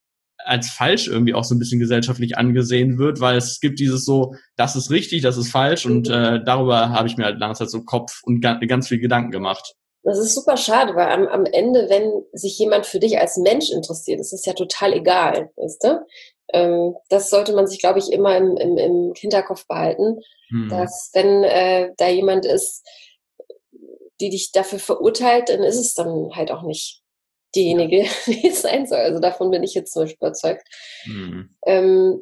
als falsch irgendwie auch so ein bisschen gesellschaftlich angesehen wird, weil es gibt dieses so, das ist richtig, das ist falsch und äh, darüber habe ich mir halt lange Zeit so Kopf und ga- ganz viel Gedanken gemacht. Das ist super schade, weil am, am Ende, wenn sich jemand für dich als Mensch interessiert, ist es ja total egal, weißt du? Ähm, das sollte man sich, glaube ich, immer im, im, im Hinterkopf behalten, hm. dass wenn äh, da jemand ist, die dich dafür verurteilt, dann ist es dann halt auch nicht diejenige, die es sein soll. Also davon bin ich jetzt zum Beispiel überzeugt. Mhm. Ähm,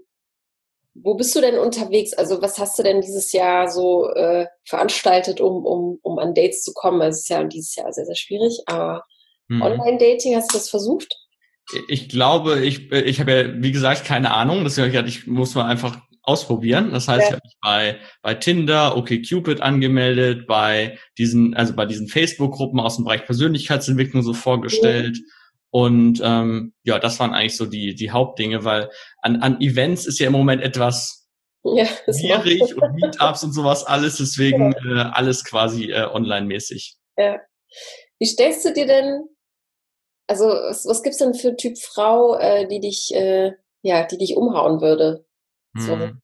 wo bist du denn unterwegs? Also was hast du denn dieses Jahr so äh, veranstaltet, um, um, um an Dates zu kommen? Also es ist ja dieses Jahr sehr, sehr schwierig, aber mhm. Online-Dating, hast du das versucht? Ich glaube, ich, ich habe ja, wie gesagt, keine Ahnung. Deswegen, ich muss mal einfach ausprobieren. Das heißt, ja. ich habe mich bei, bei Tinder, OkCupid angemeldet, bei diesen, also bei diesen Facebook-Gruppen aus dem Bereich Persönlichkeitsentwicklung so vorgestellt. Mhm. Und ähm, ja, das waren eigentlich so die, die Hauptdinge, weil an, an Events ist ja im Moment etwas ja, schwierig und Meetups und sowas alles, deswegen ja. äh, alles quasi äh, online-mäßig. Ja. Wie stellst du dir denn, also was, was gibt's denn für Typ Frau, äh, die dich, äh, ja, die dich umhauen würde? So. Hm.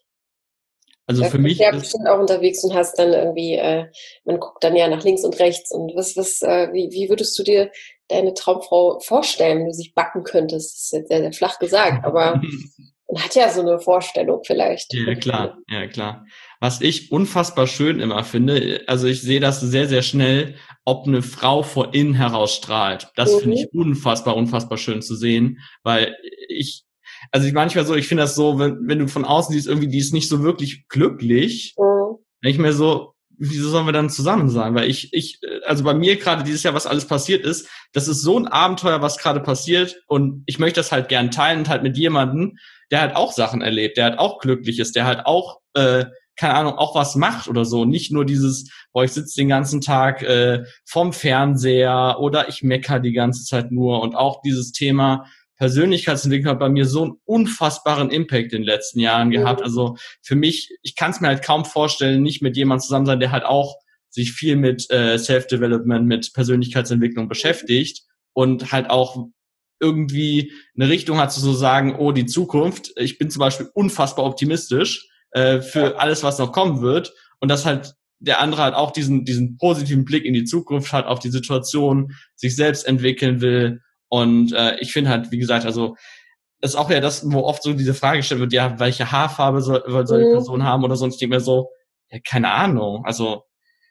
Also für mich ja bestimmt auch unterwegs und hast dann irgendwie, äh, man guckt dann ja nach links und rechts und was, was, äh, wie, wie würdest du dir deine Traumfrau vorstellen, wenn du sie backen könntest? Das ist jetzt sehr, sehr flach gesagt, aber man hat ja so eine Vorstellung vielleicht. Ja, klar, ja, klar. Was ich unfassbar schön immer finde, also ich sehe das sehr, sehr schnell, ob eine Frau vor innen heraus strahlt. Das mhm. finde ich unfassbar, unfassbar schön zu sehen, weil ich, also ich manchmal so, ich finde das so, wenn, wenn du von außen siehst, irgendwie, die ist nicht so wirklich glücklich, mhm. denke ich mir so, wieso sollen wir dann zusammen sein? Weil ich, ich, also bei mir gerade dieses Jahr, was alles passiert ist, das ist so ein Abenteuer, was gerade passiert und ich möchte das halt gern teilen und halt mit jemandem, der halt auch Sachen erlebt, der halt auch glücklich ist, der halt auch, äh, keine Ahnung, auch was macht oder so. Nicht nur dieses, boah, ich sitze den ganzen Tag äh, vorm Fernseher oder ich mecker die ganze Zeit nur und auch dieses Thema Persönlichkeitsentwicklung hat bei mir so einen unfassbaren Impact in den letzten Jahren gehabt. Also für mich, ich kann es mir halt kaum vorstellen, nicht mit jemandem zusammen sein, der halt auch sich viel mit äh, Self-Development, mit Persönlichkeitsentwicklung beschäftigt und halt auch irgendwie eine Richtung hat zu so sagen, oh, die Zukunft, ich bin zum Beispiel unfassbar optimistisch äh, für alles, was noch kommen wird und dass halt der andere halt auch diesen diesen positiven Blick in die Zukunft hat, auf die Situation, sich selbst entwickeln will. Und äh, ich finde halt, wie gesagt, also das ist auch ja das, wo oft so diese Frage gestellt wird, ja, welche Haarfarbe soll, soll die Person haben oder so. Und ich denke mir so, ja, keine Ahnung. Also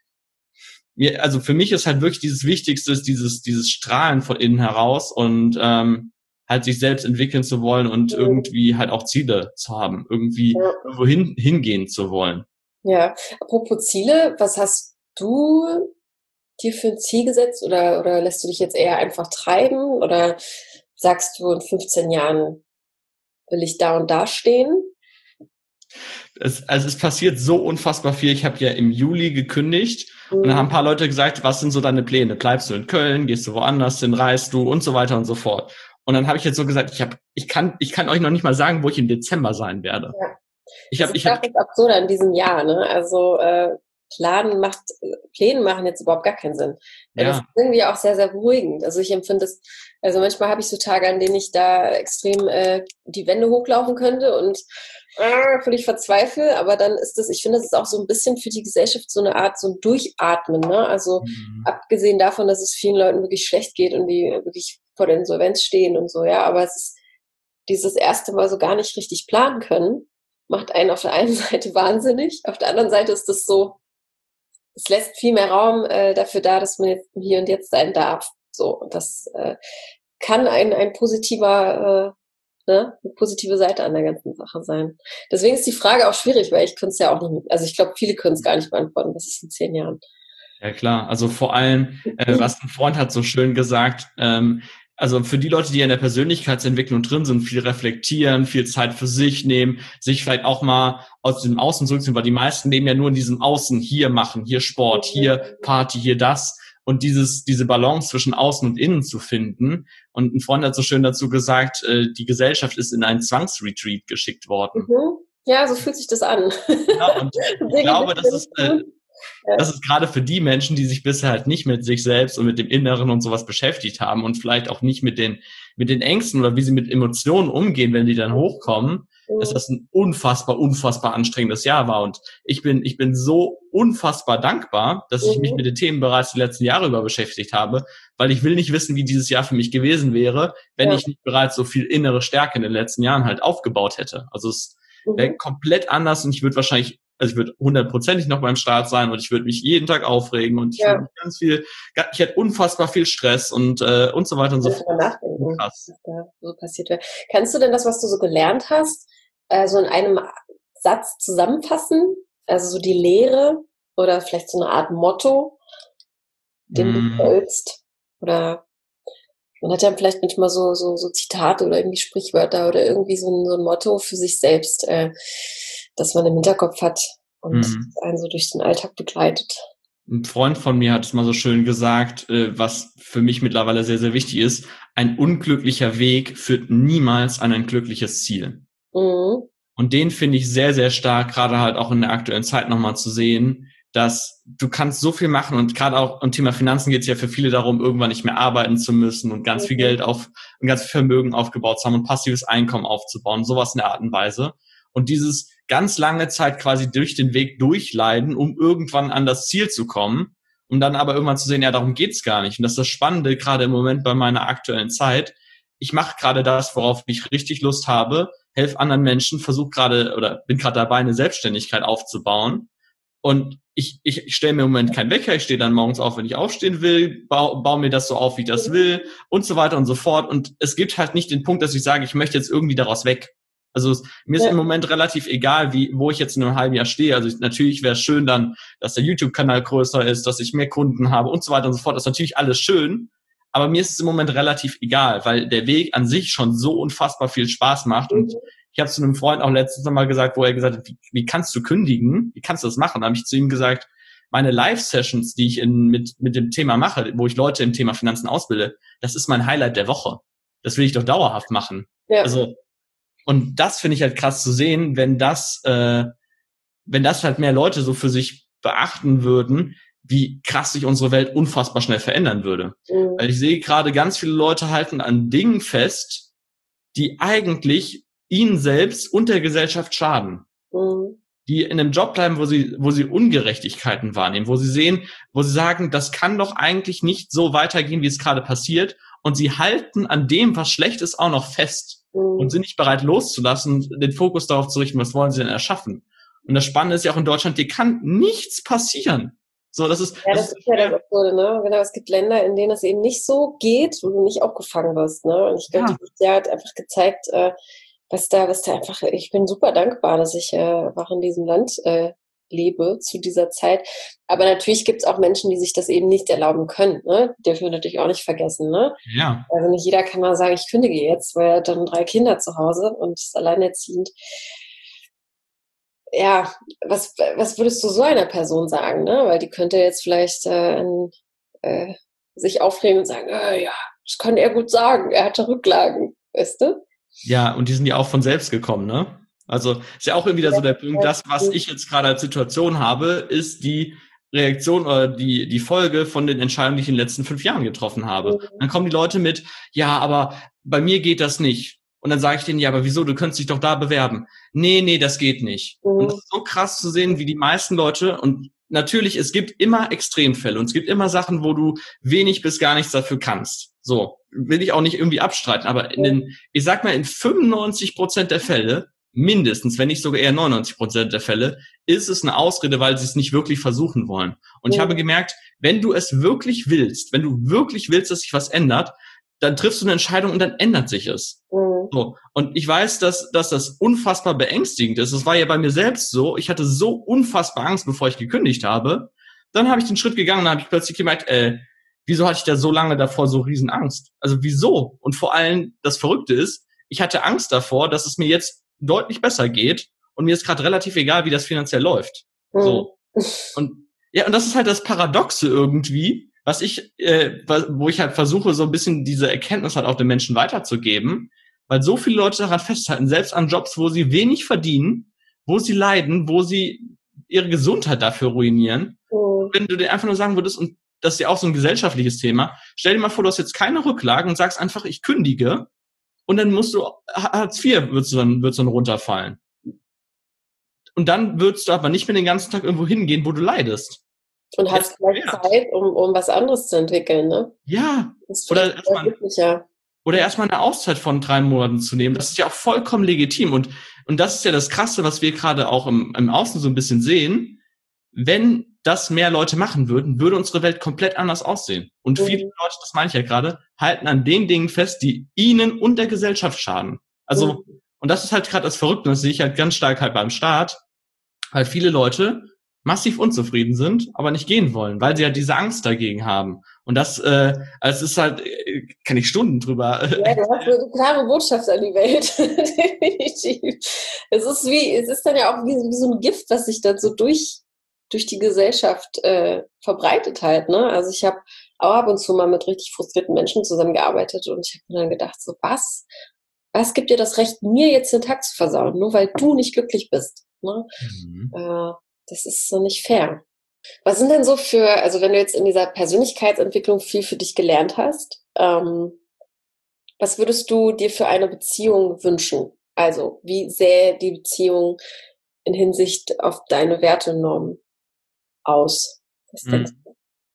mir, also für mich ist halt wirklich dieses Wichtigste, ist dieses dieses Strahlen von innen heraus. Und ähm, halt sich selbst entwickeln zu wollen und mhm. irgendwie halt auch Ziele zu haben, irgendwie ja. irgendwo hin, hingehen zu wollen. Ja, apropos Ziele, was hast du dir für ein Ziel gesetzt oder, oder lässt du dich jetzt eher einfach treiben oder sagst du in fünfzehn Jahren will ich da und da stehen? Es, also es passiert so unfassbar viel. Ich habe ja im Juli gekündigt mhm. und dann haben ein paar Leute gesagt, was sind so deine Pläne? Bleibst du in Köln, gehst du woanders hin, reist du und so weiter und so fort. Und dann habe ich jetzt so gesagt, ich habe, ich kann, ich kann euch noch nicht mal sagen, wo ich im Dezember sein werde. Ja. Ich habe, das ich habe. Das ist absurd in diesem Jahr, ne? Also äh, Planen macht, Pläne machen jetzt überhaupt gar keinen Sinn. Ja. Das ist irgendwie auch sehr, sehr beruhigend. Also ich empfinde es, also manchmal habe ich so Tage, an denen ich da extrem äh, die Wände hochlaufen könnte und äh, völlig verzweifle, aber dann ist das, ich finde, das ist auch so ein bisschen für die Gesellschaft so eine Art, so ein Durchatmen, ne? Also mhm. abgesehen davon, dass es vielen Leuten wirklich schlecht geht und die wirklich vor der Insolvenz stehen und so, ja, aber es ist dieses erste Mal so gar nicht richtig planen können, macht einen auf der einen Seite wahnsinnig, auf der anderen Seite ist das so, es lässt viel mehr Raum äh, dafür da, dass man jetzt hier und jetzt sein darf. So, und das äh, kann ein ein positiver, äh, ne, eine positive Seite an der ganzen Sache sein. Deswegen ist die Frage auch schwierig, weil ich könnte es ja auch nicht, also ich glaube, viele können es gar nicht beantworten, was ist in zehn Jahren. Ja klar, also vor allem, äh, was ein Freund hat so schön gesagt, ähm, also für die Leute, die in der Persönlichkeitsentwicklung drin sind, viel reflektieren, viel Zeit für sich nehmen, sich vielleicht auch mal aus dem Außen zurückziehen, weil die meisten leben ja nur in diesem Außen, hier machen, hier Sport, hier Party, hier das. Und dieses, diese Balance zwischen Außen und Innen zu finden. Und ein Freund hat so schön dazu gesagt, äh, die Gesellschaft ist in einen Zwangsretreat geschickt worden. Mhm. Ja, so fühlt sich das an. Ja, und ich glaube, das ist, äh, das ist gerade für die Menschen, die sich bisher halt nicht mit sich selbst und mit dem Inneren und sowas beschäftigt haben und vielleicht auch nicht mit den, mit den Ängsten oder wie sie mit Emotionen umgehen, wenn die dann hochkommen, mhm. dass das ein unfassbar, unfassbar anstrengendes Jahr war. Und ich bin, ich bin so unfassbar dankbar, dass ich mhm. mich mit den Themen bereits die letzten Jahre über beschäftigt habe, weil ich will nicht wissen, wie dieses Jahr für mich gewesen wäre, wenn ja. ich nicht bereits so viel innere Stärke in den letzten Jahren halt aufgebaut hätte. Also es mhm. wäre komplett anders und ich würde wahrscheinlich Also ich würde hundertprozentig noch beim Start sein und ich würde mich jeden Tag aufregen und ich ja. würde ganz viel, ich hätte unfassbar viel Stress und äh, und so weiter und so fort. Nachdenken, was da so passiert wäre. Kannst du denn das, was du so gelernt hast, äh, so in einem Satz zusammenfassen? Also so die Lehre oder vielleicht so eine Art Motto, den mm. du folgst? Oder man hat ja vielleicht manchmal so so so Zitate oder irgendwie Sprichwörter oder irgendwie so ein, so ein Motto für sich selbst, äh, das man im Hinterkopf hat und mhm. einen so durch den Alltag begleitet. Ein Freund von mir hat es mal so schön gesagt, was für mich mittlerweile sehr, sehr wichtig ist: Ein unglücklicher Weg führt niemals an ein glückliches Ziel. Mhm. Und den finde ich sehr, sehr stark, gerade halt auch in der aktuellen Zeit nochmal zu sehen, dass du kannst so viel machen und gerade auch im Thema Finanzen geht es ja für viele darum, irgendwann nicht mehr arbeiten zu müssen und ganz mhm. viel Geld auf und ganz viel Vermögen aufgebaut zu haben und passives Einkommen aufzubauen, sowas in der Art und Weise. Und dieses ganz lange Zeit quasi durch den Weg durchleiden, um irgendwann an das Ziel zu kommen, um dann aber irgendwann zu sehen, ja, darum geht's gar nicht. Und das ist das Spannende, gerade im Moment bei meiner aktuellen Zeit. Ich mache gerade das, worauf ich richtig Lust habe, helfe anderen Menschen, versuche gerade oder bin gerade dabei, eine Selbstständigkeit aufzubauen. Und ich, ich, ich stelle mir im Moment keinen Wecker, ich stehe dann morgens auf, wenn ich aufstehen will, baue, baue mir das so auf, wie ich das will und so weiter und so fort. Und es gibt halt nicht den Punkt, dass ich sage, ich möchte jetzt irgendwie daraus weg. Also mir ist ja. im Moment relativ egal, wie wo ich jetzt in einem halben Jahr stehe. Also ich, natürlich wäre es schön dann, dass der YouTube-Kanal größer ist, dass ich mehr Kunden habe und so weiter und so fort. Das ist natürlich alles schön, aber mir ist es im Moment relativ egal, weil der Weg an sich schon so unfassbar viel Spaß macht. Mhm. Und ich habe zu einem Freund auch letztens mal gesagt, wo er gesagt hat, wie, wie kannst du kündigen? Wie kannst du das machen? Da habe ich zu ihm gesagt, meine Live-Sessions, die ich in, mit mit dem Thema mache, wo ich Leute im Thema Finanzen ausbilde, das ist mein Highlight der Woche. Das will ich doch dauerhaft machen. Ja. Also und das finde ich halt krass zu sehen, wenn das, äh, wenn das halt mehr Leute so für sich beachten würden, wie krass sich unsere Welt unfassbar schnell verändern würde. Mhm. Weil ich sehe gerade, ganz viele Leute halten an Dingen fest, die eigentlich ihnen selbst und der Gesellschaft schaden. Mhm. Die in einem Job bleiben, wo sie, wo sie Ungerechtigkeiten wahrnehmen, wo sie sehen, wo sie sagen, das kann doch eigentlich nicht so weitergehen, wie es gerade passiert. Und sie halten an dem, was schlecht ist, auch noch fest. Und sind nicht bereit loszulassen, den Fokus darauf zu richten, was wollen sie denn erschaffen. Und das Spannende ist ja auch in Deutschland, dir kann nichts passieren. So, das ist, ja, das das ist ist ja das Absurde, ne? Genau, es gibt Länder, in denen es eben nicht so geht, wo du nicht aufgefangen wirst, ne? Und ich glaube, ja. dieses Jahr hat einfach gezeigt, äh, was da, was da einfach, ich bin super dankbar, dass ich äh, einfach in diesem Land äh, lebe zu dieser Zeit. Aber natürlich gibt es auch Menschen, die sich das eben nicht erlauben können, ne? Dürfen wir natürlich auch nicht vergessen, ne? Ja. Also nicht jeder kann mal sagen, ich kündige jetzt, weil er hat dann drei Kinder zu Hause und ist alleinerziehend. Ja, was, was würdest du so einer Person sagen, ne? Weil die könnte jetzt vielleicht äh, in, äh, sich aufregen und sagen, äh, ja, das kann er gut sagen, er hatte Rücklagen, weißt du? Ja, und die sind ja auch von selbst gekommen, ne? Also ist ja auch immer wieder so der Punkt, das, was ich jetzt gerade als Situation habe, ist die Reaktion oder die die Folge von den Entscheidungen, die ich in den letzten fünf Jahren getroffen habe. Mhm. Dann kommen die Leute mit, ja, aber bei mir geht das nicht. Und dann sage ich denen, ja, aber wieso, du könntest dich doch da bewerben. Nee, nee, das geht nicht. Mhm. Und das ist so krass zu sehen, wie die meisten Leute, und natürlich, es gibt immer Extremfälle und es gibt immer Sachen, wo du wenig bis gar nichts dafür kannst. So, will ich auch nicht irgendwie abstreiten, aber in den, ich sag mal, in fünfundneunzig Prozent der Fälle, mindestens, wenn nicht sogar eher neunundneunzig Prozent der Fälle, ist es eine Ausrede, weil sie es nicht wirklich versuchen wollen. Und ich Mhm. habe gemerkt, wenn du es wirklich willst, wenn du wirklich willst, dass sich was ändert, dann triffst du eine Entscheidung und dann ändert sich es. Mhm. So. Und ich weiß, dass, dass das unfassbar beängstigend ist. Das war ja bei mir selbst so. Ich hatte so unfassbar Angst, bevor ich gekündigt habe. Dann habe ich den Schritt gegangen und dann habe ich plötzlich gemerkt, äh, wieso hatte ich da so lange davor so riesen Angst? Also wieso? Und vor allem, das Verrückte ist, ich hatte Angst davor, dass es mir jetzt deutlich besser geht und mir ist gerade relativ egal, wie das finanziell läuft. Mhm. So. Und ja, und das ist halt das Paradoxe irgendwie, was ich, äh, wo ich halt versuche, so ein bisschen diese Erkenntnis halt auch den Menschen weiterzugeben, weil so viele Leute daran festhalten, selbst an Jobs, wo sie wenig verdienen, wo sie leiden, wo sie ihre Gesundheit dafür ruinieren. Mhm. Wenn du dir einfach nur sagen würdest, und das ist ja auch so ein gesellschaftliches Thema, stell dir mal vor, du hast jetzt keine Rücklagen und sagst einfach, ich kündige, und dann musst du, Hartz vier würdest du dann, würdest du dann runterfallen. Und dann würdest du aber nicht mehr den ganzen Tag irgendwo hingehen, wo du leidest. Und hast vielleicht Zeit, um, um was anderes zu entwickeln, ne? Ja. Das Oder erstmal, glücklicher. oder erstmal eine Auszeit von drei Monaten zu nehmen. Das ist ja auch vollkommen legitim. Und, und das ist ja das Krasse, was wir gerade auch im, im Außen so ein bisschen sehen. Wenn das mehr Leute machen würden, würde unsere Welt komplett anders aussehen. Und Mhm. viele Leute, das meine ich ja gerade, halten an den Dingen fest, die ihnen und der Gesellschaft schaden. Also, Mhm. und das ist halt gerade das Verrückte, das sehe ich halt ganz stark halt beim Staat, weil viele Leute massiv unzufrieden sind, aber nicht gehen wollen, weil sie ja diese Angst dagegen haben. Und das, äh, also es ist halt, äh, kann ich Stunden drüber. Ja, du hast eine klare Botschaft an die Welt. Definitiv. Es ist wie, es ist dann ja auch wie, wie so ein Gift, was sich dann so durch, durch die Gesellschaft äh, verbreitet halt, ne? Also ich habe auch ab und zu mal mit richtig frustrierten Menschen zusammengearbeitet und ich habe mir dann gedacht, so was, was gibt dir das Recht, mir jetzt den Tag zu versauen, nur weil du nicht glücklich bist, ne? Mhm. Äh, das ist so nicht fair. Was sind denn so für, also wenn du jetzt in dieser Persönlichkeitsentwicklung viel für dich gelernt hast, ähm, was würdest du dir für eine Beziehung wünschen? Also wie sähe die Beziehung in Hinsicht auf deine Wertenormen aus? Was denkst du?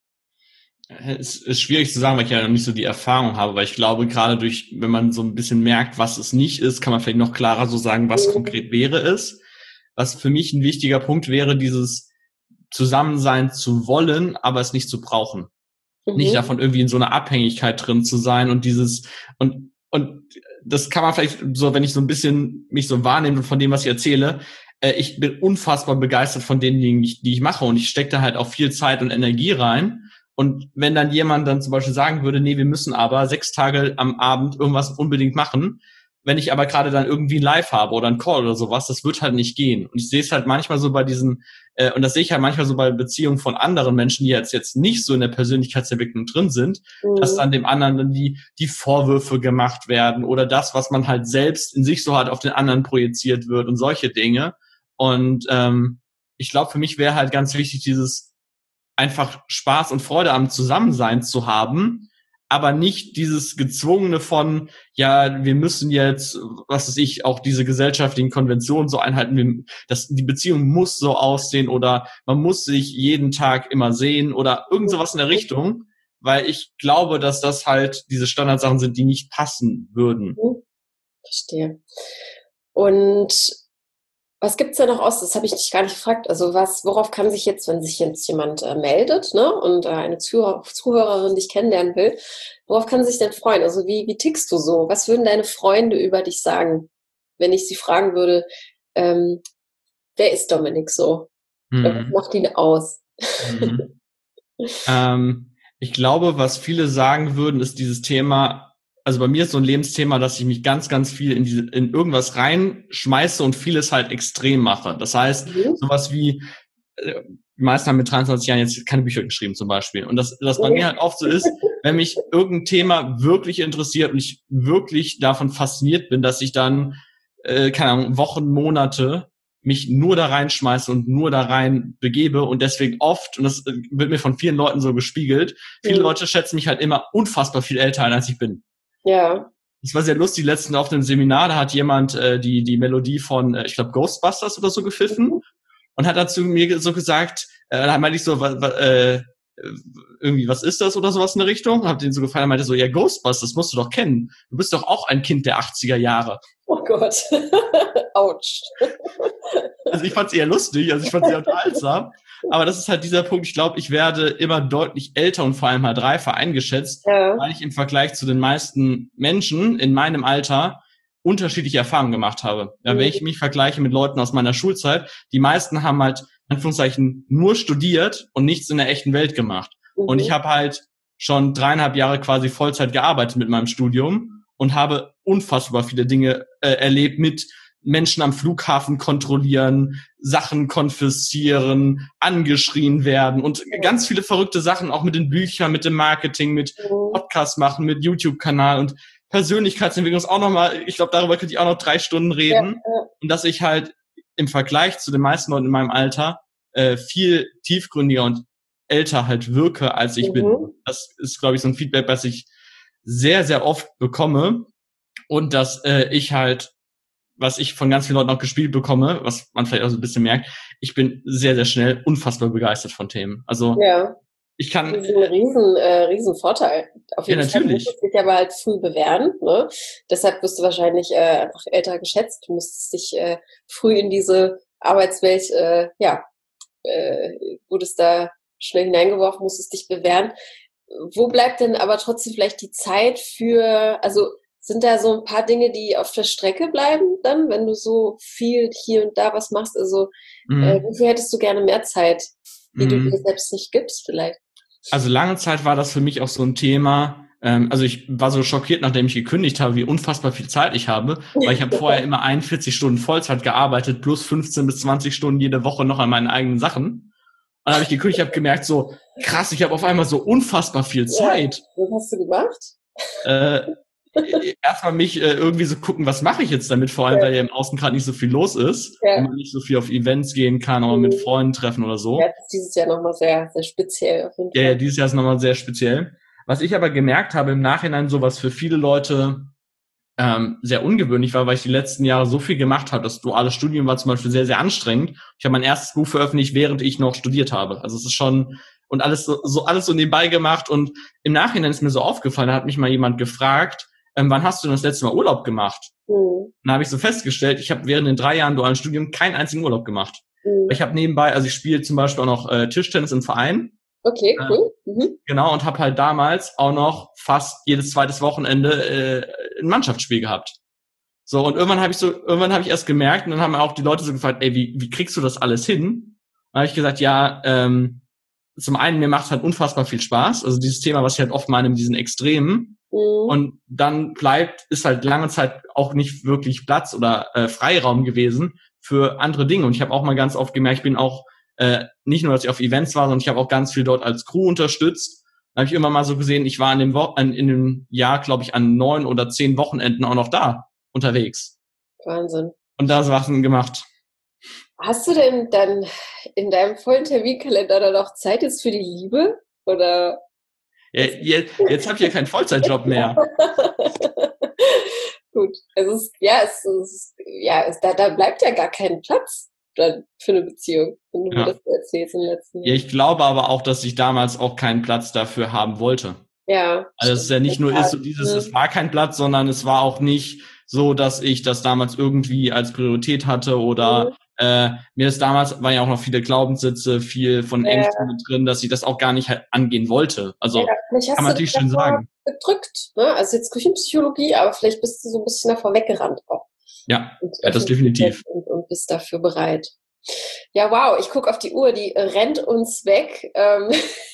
Es ist schwierig zu sagen, weil ich ja noch nicht so die Erfahrung habe, weil ich glaube, gerade durch, wenn man so ein bisschen merkt, was es nicht ist, kann man vielleicht noch klarer so sagen, was Mhm. konkret wäre es. Was für mich ein wichtiger Punkt wäre, dieses Zusammensein zu wollen, aber es nicht zu brauchen. Mhm. Nicht davon irgendwie in so einer Abhängigkeit drin zu sein und dieses, und, und das kann man vielleicht so, wenn ich so ein bisschen mich so wahrnehme und von dem, was ich erzähle, äh, ich bin unfassbar begeistert von den Dingen, die ich, die ich mache, und ich stecke da halt auch viel Zeit und Energie rein. Und wenn dann jemand dann zum Beispiel sagen würde, nee, wir müssen aber sechs Tage am Abend irgendwas unbedingt machen, wenn ich aber gerade dann irgendwie ein Live habe oder ein Call oder sowas, das wird halt nicht gehen. Und ich sehe es halt manchmal so bei diesen, äh, und das sehe ich halt manchmal so bei Beziehungen von anderen Menschen, die jetzt jetzt nicht so in der Persönlichkeitsentwicklung drin sind, Mhm. dass dann dem anderen dann die, die Vorwürfe gemacht werden oder das, was man halt selbst in sich so hat, auf den anderen projiziert wird und solche Dinge. Und ähm, ich glaube, für mich wäre halt ganz wichtig, dieses einfach Spaß und Freude am Zusammensein zu haben, aber nicht dieses Gezwungene von, ja, wir müssen jetzt, was weiß ich, auch diese gesellschaftlichen Konventionen so einhalten, wir, das, die Beziehung muss so aussehen oder man muss sich jeden Tag immer sehen oder irgend sowas in der Richtung, weil ich glaube, dass das halt diese Standardsachen sind, die nicht passen würden. Mhm. Verstehe. Und Was gibt's da noch aus? Das habe ich dich gar nicht gefragt. Also was, worauf kann sich jetzt, wenn sich jetzt jemand äh, meldet, ne, und äh, eine Zuhörer, Zuhörerin dich kennenlernen will, worauf kann sich denn freuen? Also wie, wie tickst du so? Was würden deine Freunde über dich sagen, wenn ich sie fragen würde, ähm, wer ist Dominik so? Mhm. Was macht ihn aus? Mhm. ähm, ich glaube, was viele sagen würden, ist dieses Thema. Also bei mir ist so ein Lebensthema, dass ich mich ganz, ganz viel in diese, in irgendwas reinschmeiße und vieles halt extrem mache. Das heißt, mhm. sowas wie, äh, die meisten haben mit dreiundzwanzig Jahren jetzt keine Bücher geschrieben zum Beispiel. Und das, das bei mir halt oft so ist, wenn mich irgendein Thema wirklich interessiert und ich wirklich davon fasziniert bin, dass ich dann, äh, keine Ahnung, Wochen, Monate mich nur da reinschmeiße und nur da rein begebe und deswegen oft, und das wird mir von vielen Leuten so gespiegelt, viele mhm. Leute schätzen mich halt immer unfassbar viel älter ein, als ich bin. Ja. Das war sehr lustig, letztens auf einem Seminar, da hat jemand äh, die die Melodie von, äh, ich glaube, Ghostbusters oder so gepfiffen mhm. und hat dazu mir so gesagt, äh, da meinte ich so, wa, wa, äh, irgendwie, was ist das oder sowas in der Richtung? Hab den so gefallen, meinte so, ja, Ghostbusters musst du doch kennen. Du bist doch auch ein Kind der achtziger Jahre. Oh Gott. Autsch. Also ich fand's eher lustig, also ich fand's sehr unterhaltsam. Aber das ist halt dieser Punkt, ich glaube, ich werde immer deutlich älter und vor allem halt reifer eingeschätzt, ja. weil ich im Vergleich zu den meisten Menschen in meinem Alter unterschiedliche Erfahrungen gemacht habe. Ja, mhm. Wenn ich mich vergleiche mit Leuten aus meiner Schulzeit, die meisten haben halt, in Anführungszeichen, nur studiert und nichts in der echten Welt gemacht. Mhm. Und ich habe halt schon dreieinhalb Jahre quasi Vollzeit gearbeitet mit meinem Studium und habe unfassbar viele Dinge äh, erlebt mit Menschen am Flughafen kontrollieren, Sachen konfiszieren, angeschrien werden und ganz viele verrückte Sachen, auch mit den Büchern, mit dem Marketing, mit Podcast machen, mit YouTube-Kanal und Persönlichkeitsentwicklung ist auch nochmal, ich glaube, darüber könnte ich auch noch drei Stunden reden. Ja, ja. Und dass ich halt im Vergleich zu den meisten Leuten in meinem Alter äh, viel tiefgründiger und älter halt wirke, als ich mhm. bin. Das ist, glaube ich, so ein Feedback, was ich sehr, sehr oft bekomme und dass äh, ich halt was ich von ganz vielen Leuten auch gespielt bekomme, was man vielleicht auch so ein bisschen merkt, ich bin sehr, sehr schnell unfassbar begeistert von Themen. Also ja. ich kann... Das ist ein riesen, äh, riesen Vorteil. Auf jeden ja, Fall natürlich. musst du dich aber halt früh bewähren. Ne? Deshalb wirst du wahrscheinlich äh, einfach älter geschätzt. Du musstest dich äh, früh in diese Arbeitswelt, äh, ja, äh, wurdest da schnell hineingeworfen, musstest dich bewähren. Wo bleibt denn aber trotzdem vielleicht die Zeit für, also sind da so ein paar Dinge, die auf der Strecke bleiben dann, wenn du so viel hier und da was machst? Also mhm. äh, wofür hättest du gerne mehr Zeit, die mhm. du dir selbst nicht gibst vielleicht? Also lange Zeit war das für mich auch so ein Thema. Ähm, also ich war so schockiert, nachdem ich gekündigt habe, wie unfassbar viel Zeit ich habe, weil ich habe vorher immer einundvierzig Stunden Vollzeit gearbeitet, plus fünfzehn bis zwanzig Stunden jede Woche noch an meinen eigenen Sachen. Und dann habe ich gekündigt, ich habe gemerkt, so krass, ich habe auf einmal so unfassbar viel Zeit. Ja, was hast du gemacht? Äh, erstmal mich äh, irgendwie so gucken, was mache ich jetzt damit, vor allem, ja. weil ja im Außen gerade nicht so viel los ist ja. und man nicht so viel auf Events gehen kann oder mhm. mit Freunden treffen oder so. Ja, das ist dieses Jahr nochmal sehr, sehr speziell. Auf jeden Fall. Ja, ja, dieses Jahr ist nochmal sehr speziell. Was ich aber gemerkt habe im Nachhinein, so was für viele Leute ähm, sehr ungewöhnlich war, weil ich die letzten Jahre so viel gemacht habe. Das duale Studium war zum Beispiel sehr, sehr anstrengend. Ich habe mein erstes Buch veröffentlicht, während ich noch studiert habe. Also es ist schon und alles so, so alles so nebenbei gemacht und im Nachhinein ist mir so aufgefallen, da hat mich mal jemand gefragt, Ähm, wann hast du denn das letzte Mal Urlaub gemacht? Mhm. Dann habe ich so festgestellt, ich habe während den drei Jahren dualen Studium keinen einzigen Urlaub gemacht. Mhm. Ich habe nebenbei, also ich spiele zum Beispiel auch noch äh, Tischtennis im Verein. Okay, cool. Mhm. Genau, und habe halt damals auch noch fast jedes zweites Wochenende äh, ein Mannschaftsspiel gehabt. So, und irgendwann habe ich so, irgendwann habe ich erst gemerkt, und dann haben auch die Leute so gefragt, ey, wie, wie kriegst du das alles hin? Dann habe ich gesagt, ja, ähm, zum einen, mir macht es halt unfassbar viel Spaß. Also dieses Thema, was ich halt oft meine mit diesen Extremen. Mhm. Und dann bleibt, ist halt lange Zeit auch nicht wirklich Platz oder äh, Freiraum gewesen für andere Dinge. Und ich habe auch mal ganz oft gemerkt, ich bin auch äh, nicht nur, dass ich auf Events war, sondern ich habe auch ganz viel dort als Crew unterstützt. Da habe ich immer mal so gesehen, ich war in dem, Wo- in, in dem Jahr, glaube ich, an neun oder zehn Wochenenden auch noch da unterwegs. Wahnsinn. Und da Sachen gemacht. Hast du denn dann in deinem vollen Terminkalender dann noch Zeit jetzt für die Liebe? Oder? Ja, jetzt jetzt habe ich ja keinen Vollzeitjob mehr. Gut, es ist, ja, es ist, ja, es, da, da bleibt ja gar kein Platz dann für eine Beziehung, wenn du ja. mir das erzählst im letzten Jahr. Ja, ich glaube aber auch, dass ich damals auch keinen Platz dafür haben wollte. Ja. Also es ist ja nicht nur ist so dieses, es war kein Platz, sondern es war auch nicht so, dass ich das damals irgendwie als Priorität hatte oder mhm. äh, mir ist damals, waren ja auch noch viele Glaubenssitze, viel von Ja. Ängsten mit drin, dass ich das auch gar nicht halt angehen wollte. Also Ja, vielleicht hast kann man du natürlich dich schön davor sagen. gedrückt, ne? Also jetzt Küchenpsychologie, aber vielleicht bist du so ein bisschen davor weggerannt auch. Ja, Und ja, das öffnest dich definitiv. und, und bist dafür bereit. Ja, wow, ich gucke auf die Uhr, die rennt uns weg. Ähm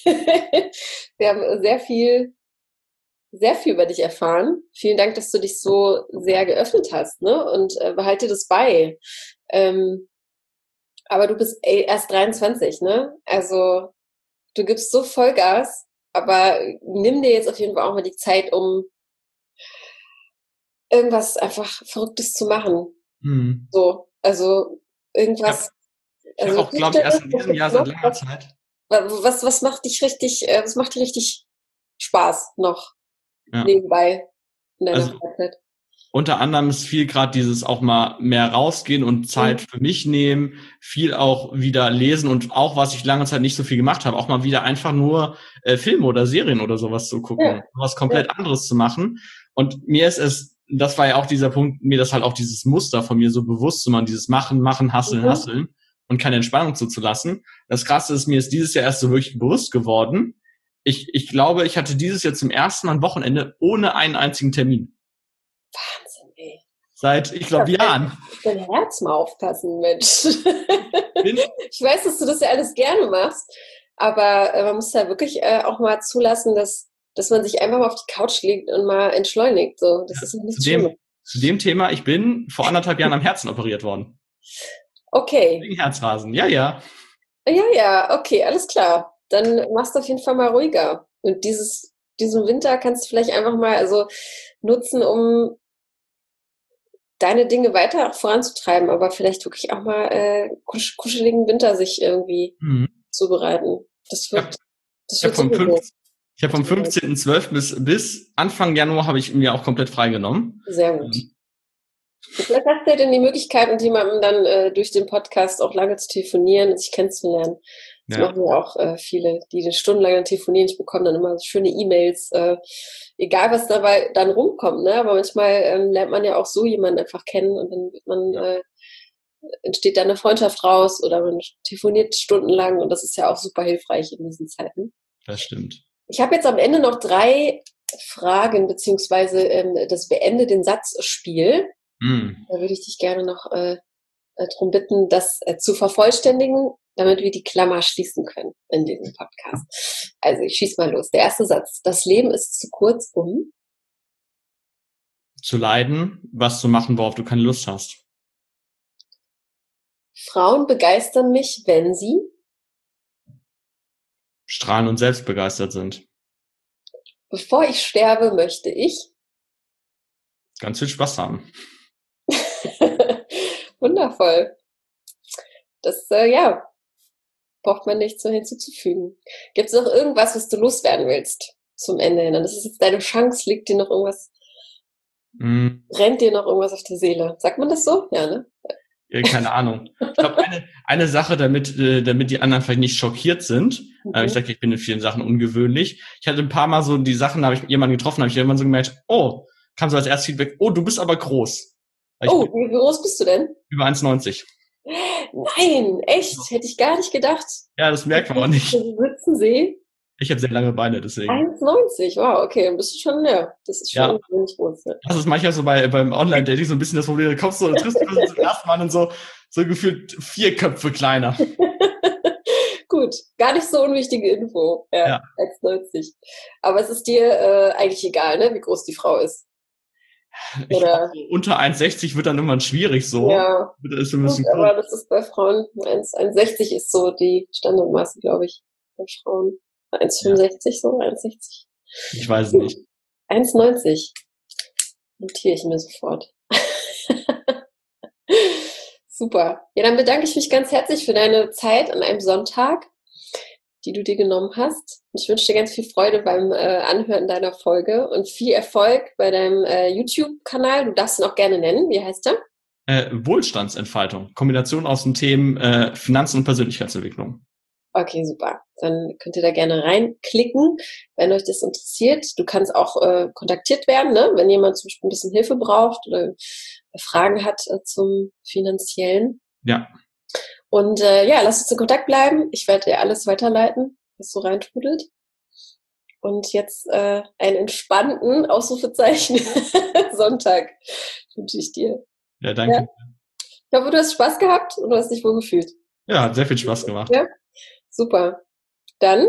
Wir haben sehr viel, sehr viel über dich erfahren. Vielen Dank, dass du dich so sehr geöffnet hast, ne? Und äh, behalte das bei. Ähm, aber du bist ey, erst dreiundzwanzig, ne? Also du gibst so Vollgas, aber nimm dir jetzt auf jeden Fall auch mal die Zeit, um irgendwas einfach Verrücktes zu machen. Hm. So, also irgendwas. Ich habe Also auch, glaube ich, erst in diesem Jahr seit langer was, Zeit. was, was macht dich richtig, äh, was macht dir richtig Spaß noch Ja. nebenbei in deiner Also Freizeit? unter anderem ist viel gerade dieses auch mal mehr rausgehen und Zeit Mhm. für mich nehmen, viel auch wieder lesen und auch, was ich lange Zeit nicht so viel gemacht habe, auch mal wieder einfach nur äh, Filme oder Serien oder sowas zu gucken, Ja. was komplett anderes zu machen. Und mir ist es, das war ja auch dieser Punkt, mir das halt auch dieses Muster von mir so bewusst zu machen, dieses Machen, Machen, Hasseln, Mhm. Hasseln und keine Entspannung zuzulassen. Das Krasse ist, mir ist dieses Jahr erst so wirklich bewusst geworden. Ich, ich glaube, ich hatte dieses Jahr zum ersten Mal ein Wochenende ohne einen einzigen Termin. Wahnsinn, ey. Seit, ich glaube, Jahren. Dein Herz mal aufpassen, Mensch. Bin, Ich weiß, dass du das ja alles gerne machst, aber äh, man muss da wirklich äh, auch mal zulassen, dass, dass man sich einfach mal auf die Couch legt und mal entschleunigt. So, das ja, ist nicht zu, schlimm. dem, zu dem Thema, ich bin vor anderthalb Jahren am Herzen operiert worden. Okay. Wegen Herzrasen, ja, ja. Ja, ja, okay, alles klar. Dann machst du auf jeden Fall mal ruhiger. Und dieses, diesen Winter kannst du vielleicht einfach mal also nutzen, um deine Dinge weiter voranzutreiben, aber vielleicht wirklich auch mal äh, kusch kuscheligen Winter sich irgendwie Mhm. zubereiten. Das Ich wird, habe das hab wird vom, sowieso. fünf, ich hab vom fünfzehnten zwölften bis, bis Anfang Januar habe ich mir auch komplett freigenommen. Sehr gut. Und vielleicht hast du ja dann die Möglichkeit, mit jemandem dann äh, durch den Podcast auch lange zu telefonieren und sich kennenzulernen. Das Ja. machen ja auch äh, viele, die dann stundenlang telefonieren. Ich bekomme dann immer so schöne E-Mails, äh, egal was dabei dann rumkommt, ne? Aber manchmal ähm, lernt man ja auch so jemanden einfach kennen und dann wird man, Ja. äh, entsteht da eine Freundschaft raus oder man telefoniert stundenlang und das ist ja auch super hilfreich in diesen Zeiten. Das stimmt. Ich habe jetzt am Ende noch drei Fragen, beziehungsweise ähm, das Beende den Satz-Spiel. Mhm. Da würde ich dich gerne noch äh, darum bitten, das äh, zu vervollständigen, damit wir die Klammer schließen können in diesem Podcast. Also ich schieß mal los. Der erste Satz. Das Leben ist zu kurz, um Zu leiden, was zu machen, worauf du keine Lust hast. Frauen begeistern mich, wenn sie Strahlen und selbstbegeistert sind. bevor ich sterbe, möchte ich Ganz viel Spaß haben. Wundervoll. Das, äh, ja, braucht man nichts so hinzuzufügen. Gibt es noch irgendwas, was du loswerden willst zum Ende hin? Und das ist jetzt deine Chance. Liegt dir noch irgendwas, Mhm. brennt dir noch irgendwas auf der Seele? Sagt man das so? Ja, ne? Ja, keine Ahnung. Ich glaube, eine, eine Sache, damit, äh, damit die anderen vielleicht nicht schockiert sind. Mhm. Äh, ich sage, ich bin in vielen Sachen ungewöhnlich. Ich hatte ein paar Mal so die Sachen, da habe ich mit jemanden getroffen, habe ich irgendwann so gemerkt, oh, kam so als erstes Feedback, oh, du bist aber groß. Weil Oh, ich bin wie groß bist du denn? über eins neunzig. Nein, echt? Hätte ich gar nicht gedacht. Ja, das merkt man auch nicht. Ich sitzen sehe. Ich habe sehr lange Beine, deswegen. eins neunzig, wow, okay, dann bist du schon, ja, das ist schon Ja. ungewöhnlich groß. Ja. Das ist manchmal so bei beim Online-Dating so ein bisschen das Problem, da kommst du und triffst du zum ersten Mal und so, so gefühlt vier Köpfe kleiner. Gut, gar nicht so unwichtige Info. Ja, Ja. eins neunzig. Aber es ist dir äh, eigentlich egal, ne, wie groß die Frau ist. Ich Oder- glaub, so unter eins sechzig wird dann irgendwann schwierig so. Ja, Das ist ein bisschen gut, aber cool. das ist bei Frauen, eins sechzig ist so die Standardmaße, glaube ich, bei Frauen. eins fünfundsechzig, so, eins sechzig. Ich weiß es nicht. eins neunzig. Notiere ich mir sofort. Super. Ja, dann bedanke ich mich ganz herzlich für deine Zeit an einem Sonntag, die du dir genommen hast. Ich wünsche dir ganz viel Freude beim äh, Anhören deiner Folge und viel Erfolg bei deinem äh, YouTube-Kanal. Du darfst ihn auch gerne nennen. Wie heißt der? Äh, Wohlstandsentfaltung. Kombination aus den Themen äh, Finanzen und Persönlichkeitsentwicklung. Okay, super. Dann könnt ihr da gerne reinklicken, wenn euch das interessiert. Du kannst auch äh, kontaktiert werden, ne? Wenn jemand zum Beispiel ein bisschen Hilfe braucht oder Fragen hat äh, zum Finanziellen. Ja. Und äh, ja, lass uns in Kontakt bleiben. Ich werde dir alles weiterleiten, was so reintrudelt. Und jetzt äh, einen entspannten Ausrufezeichen Sonntag wünsche ich dir. Ja, danke. Ja. Ich hoffe, du hast Spaß gehabt und du hast dich wohl gefühlt. Ja, hat sehr viel Spaß gemacht. Ja, super. Dann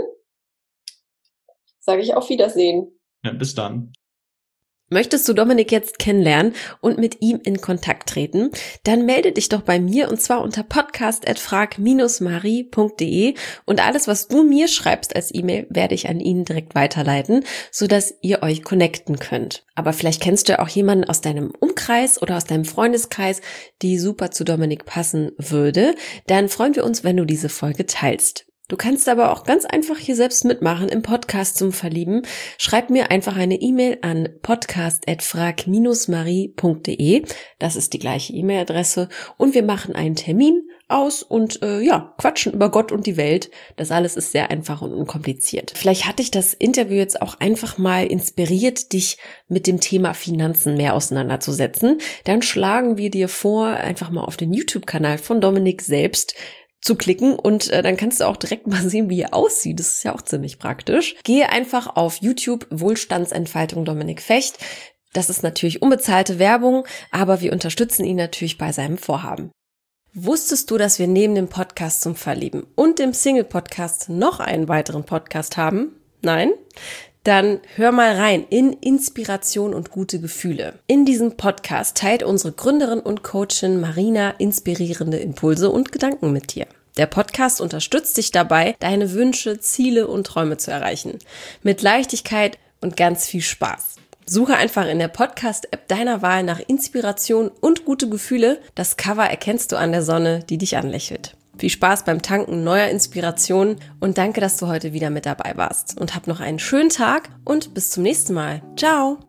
sage ich auf Wiedersehen. Ja, bis dann. Möchtest du Dominik jetzt kennenlernen und mit ihm in Kontakt treten? Dann melde dich doch bei mir und zwar unter podcast at frag dash marie punkt de und alles, was du mir schreibst als E-Mail, werde ich an ihn direkt weiterleiten, sodass ihr euch connecten könnt. Aber vielleicht kennst du ja auch jemanden aus deinem Umkreis oder aus deinem Freundeskreis, die super zu Dominik passen würde. Dann freuen wir uns, wenn du diese Folge teilst. Du kannst aber auch ganz einfach hier selbst mitmachen im Podcast zum Verlieben. Schreib mir einfach eine E-Mail an podcast at frag dash marie punkt de. Das ist die gleiche E-Mail-Adresse. Und wir machen einen Termin aus und äh, ja, quatschen über Gott und die Welt. Das alles ist sehr einfach und unkompliziert. Vielleicht hat dich das Interview jetzt auch einfach mal inspiriert, dich mit dem Thema Finanzen mehr auseinanderzusetzen. Dann schlagen wir dir vor, einfach mal auf den YouTube-Kanal von Dominik selbst zu klicken und äh, dann kannst du auch direkt mal sehen, wie er aussieht. Das ist ja auch ziemlich praktisch. Gehe einfach auf YouTube Wohlstandsentfaltung Dominik Fecht. Das ist natürlich unbezahlte Werbung, aber wir unterstützen ihn natürlich bei seinem Vorhaben. Wusstest du, dass wir neben dem Podcast zum Verlieben und dem Single-Podcast noch einen weiteren Podcast haben? Nein? Dann hör mal rein in Inspiration und gute Gefühle. In diesem Podcast teilt unsere Gründerin und Coachin Marina inspirierende Impulse und Gedanken mit dir. Der Podcast unterstützt dich dabei, deine Wünsche, Ziele und Träume zu erreichen. Mit Leichtigkeit und ganz viel Spaß. Suche einfach in der Podcast-App deiner Wahl nach Inspiration und gute Gefühle. Das Cover erkennst du an der Sonne, die dich anlächelt. Viel Spaß beim Tanken neuer Inspirationen und danke, dass du heute wieder mit dabei warst. Und hab noch einen schönen Tag und bis zum nächsten Mal. Ciao!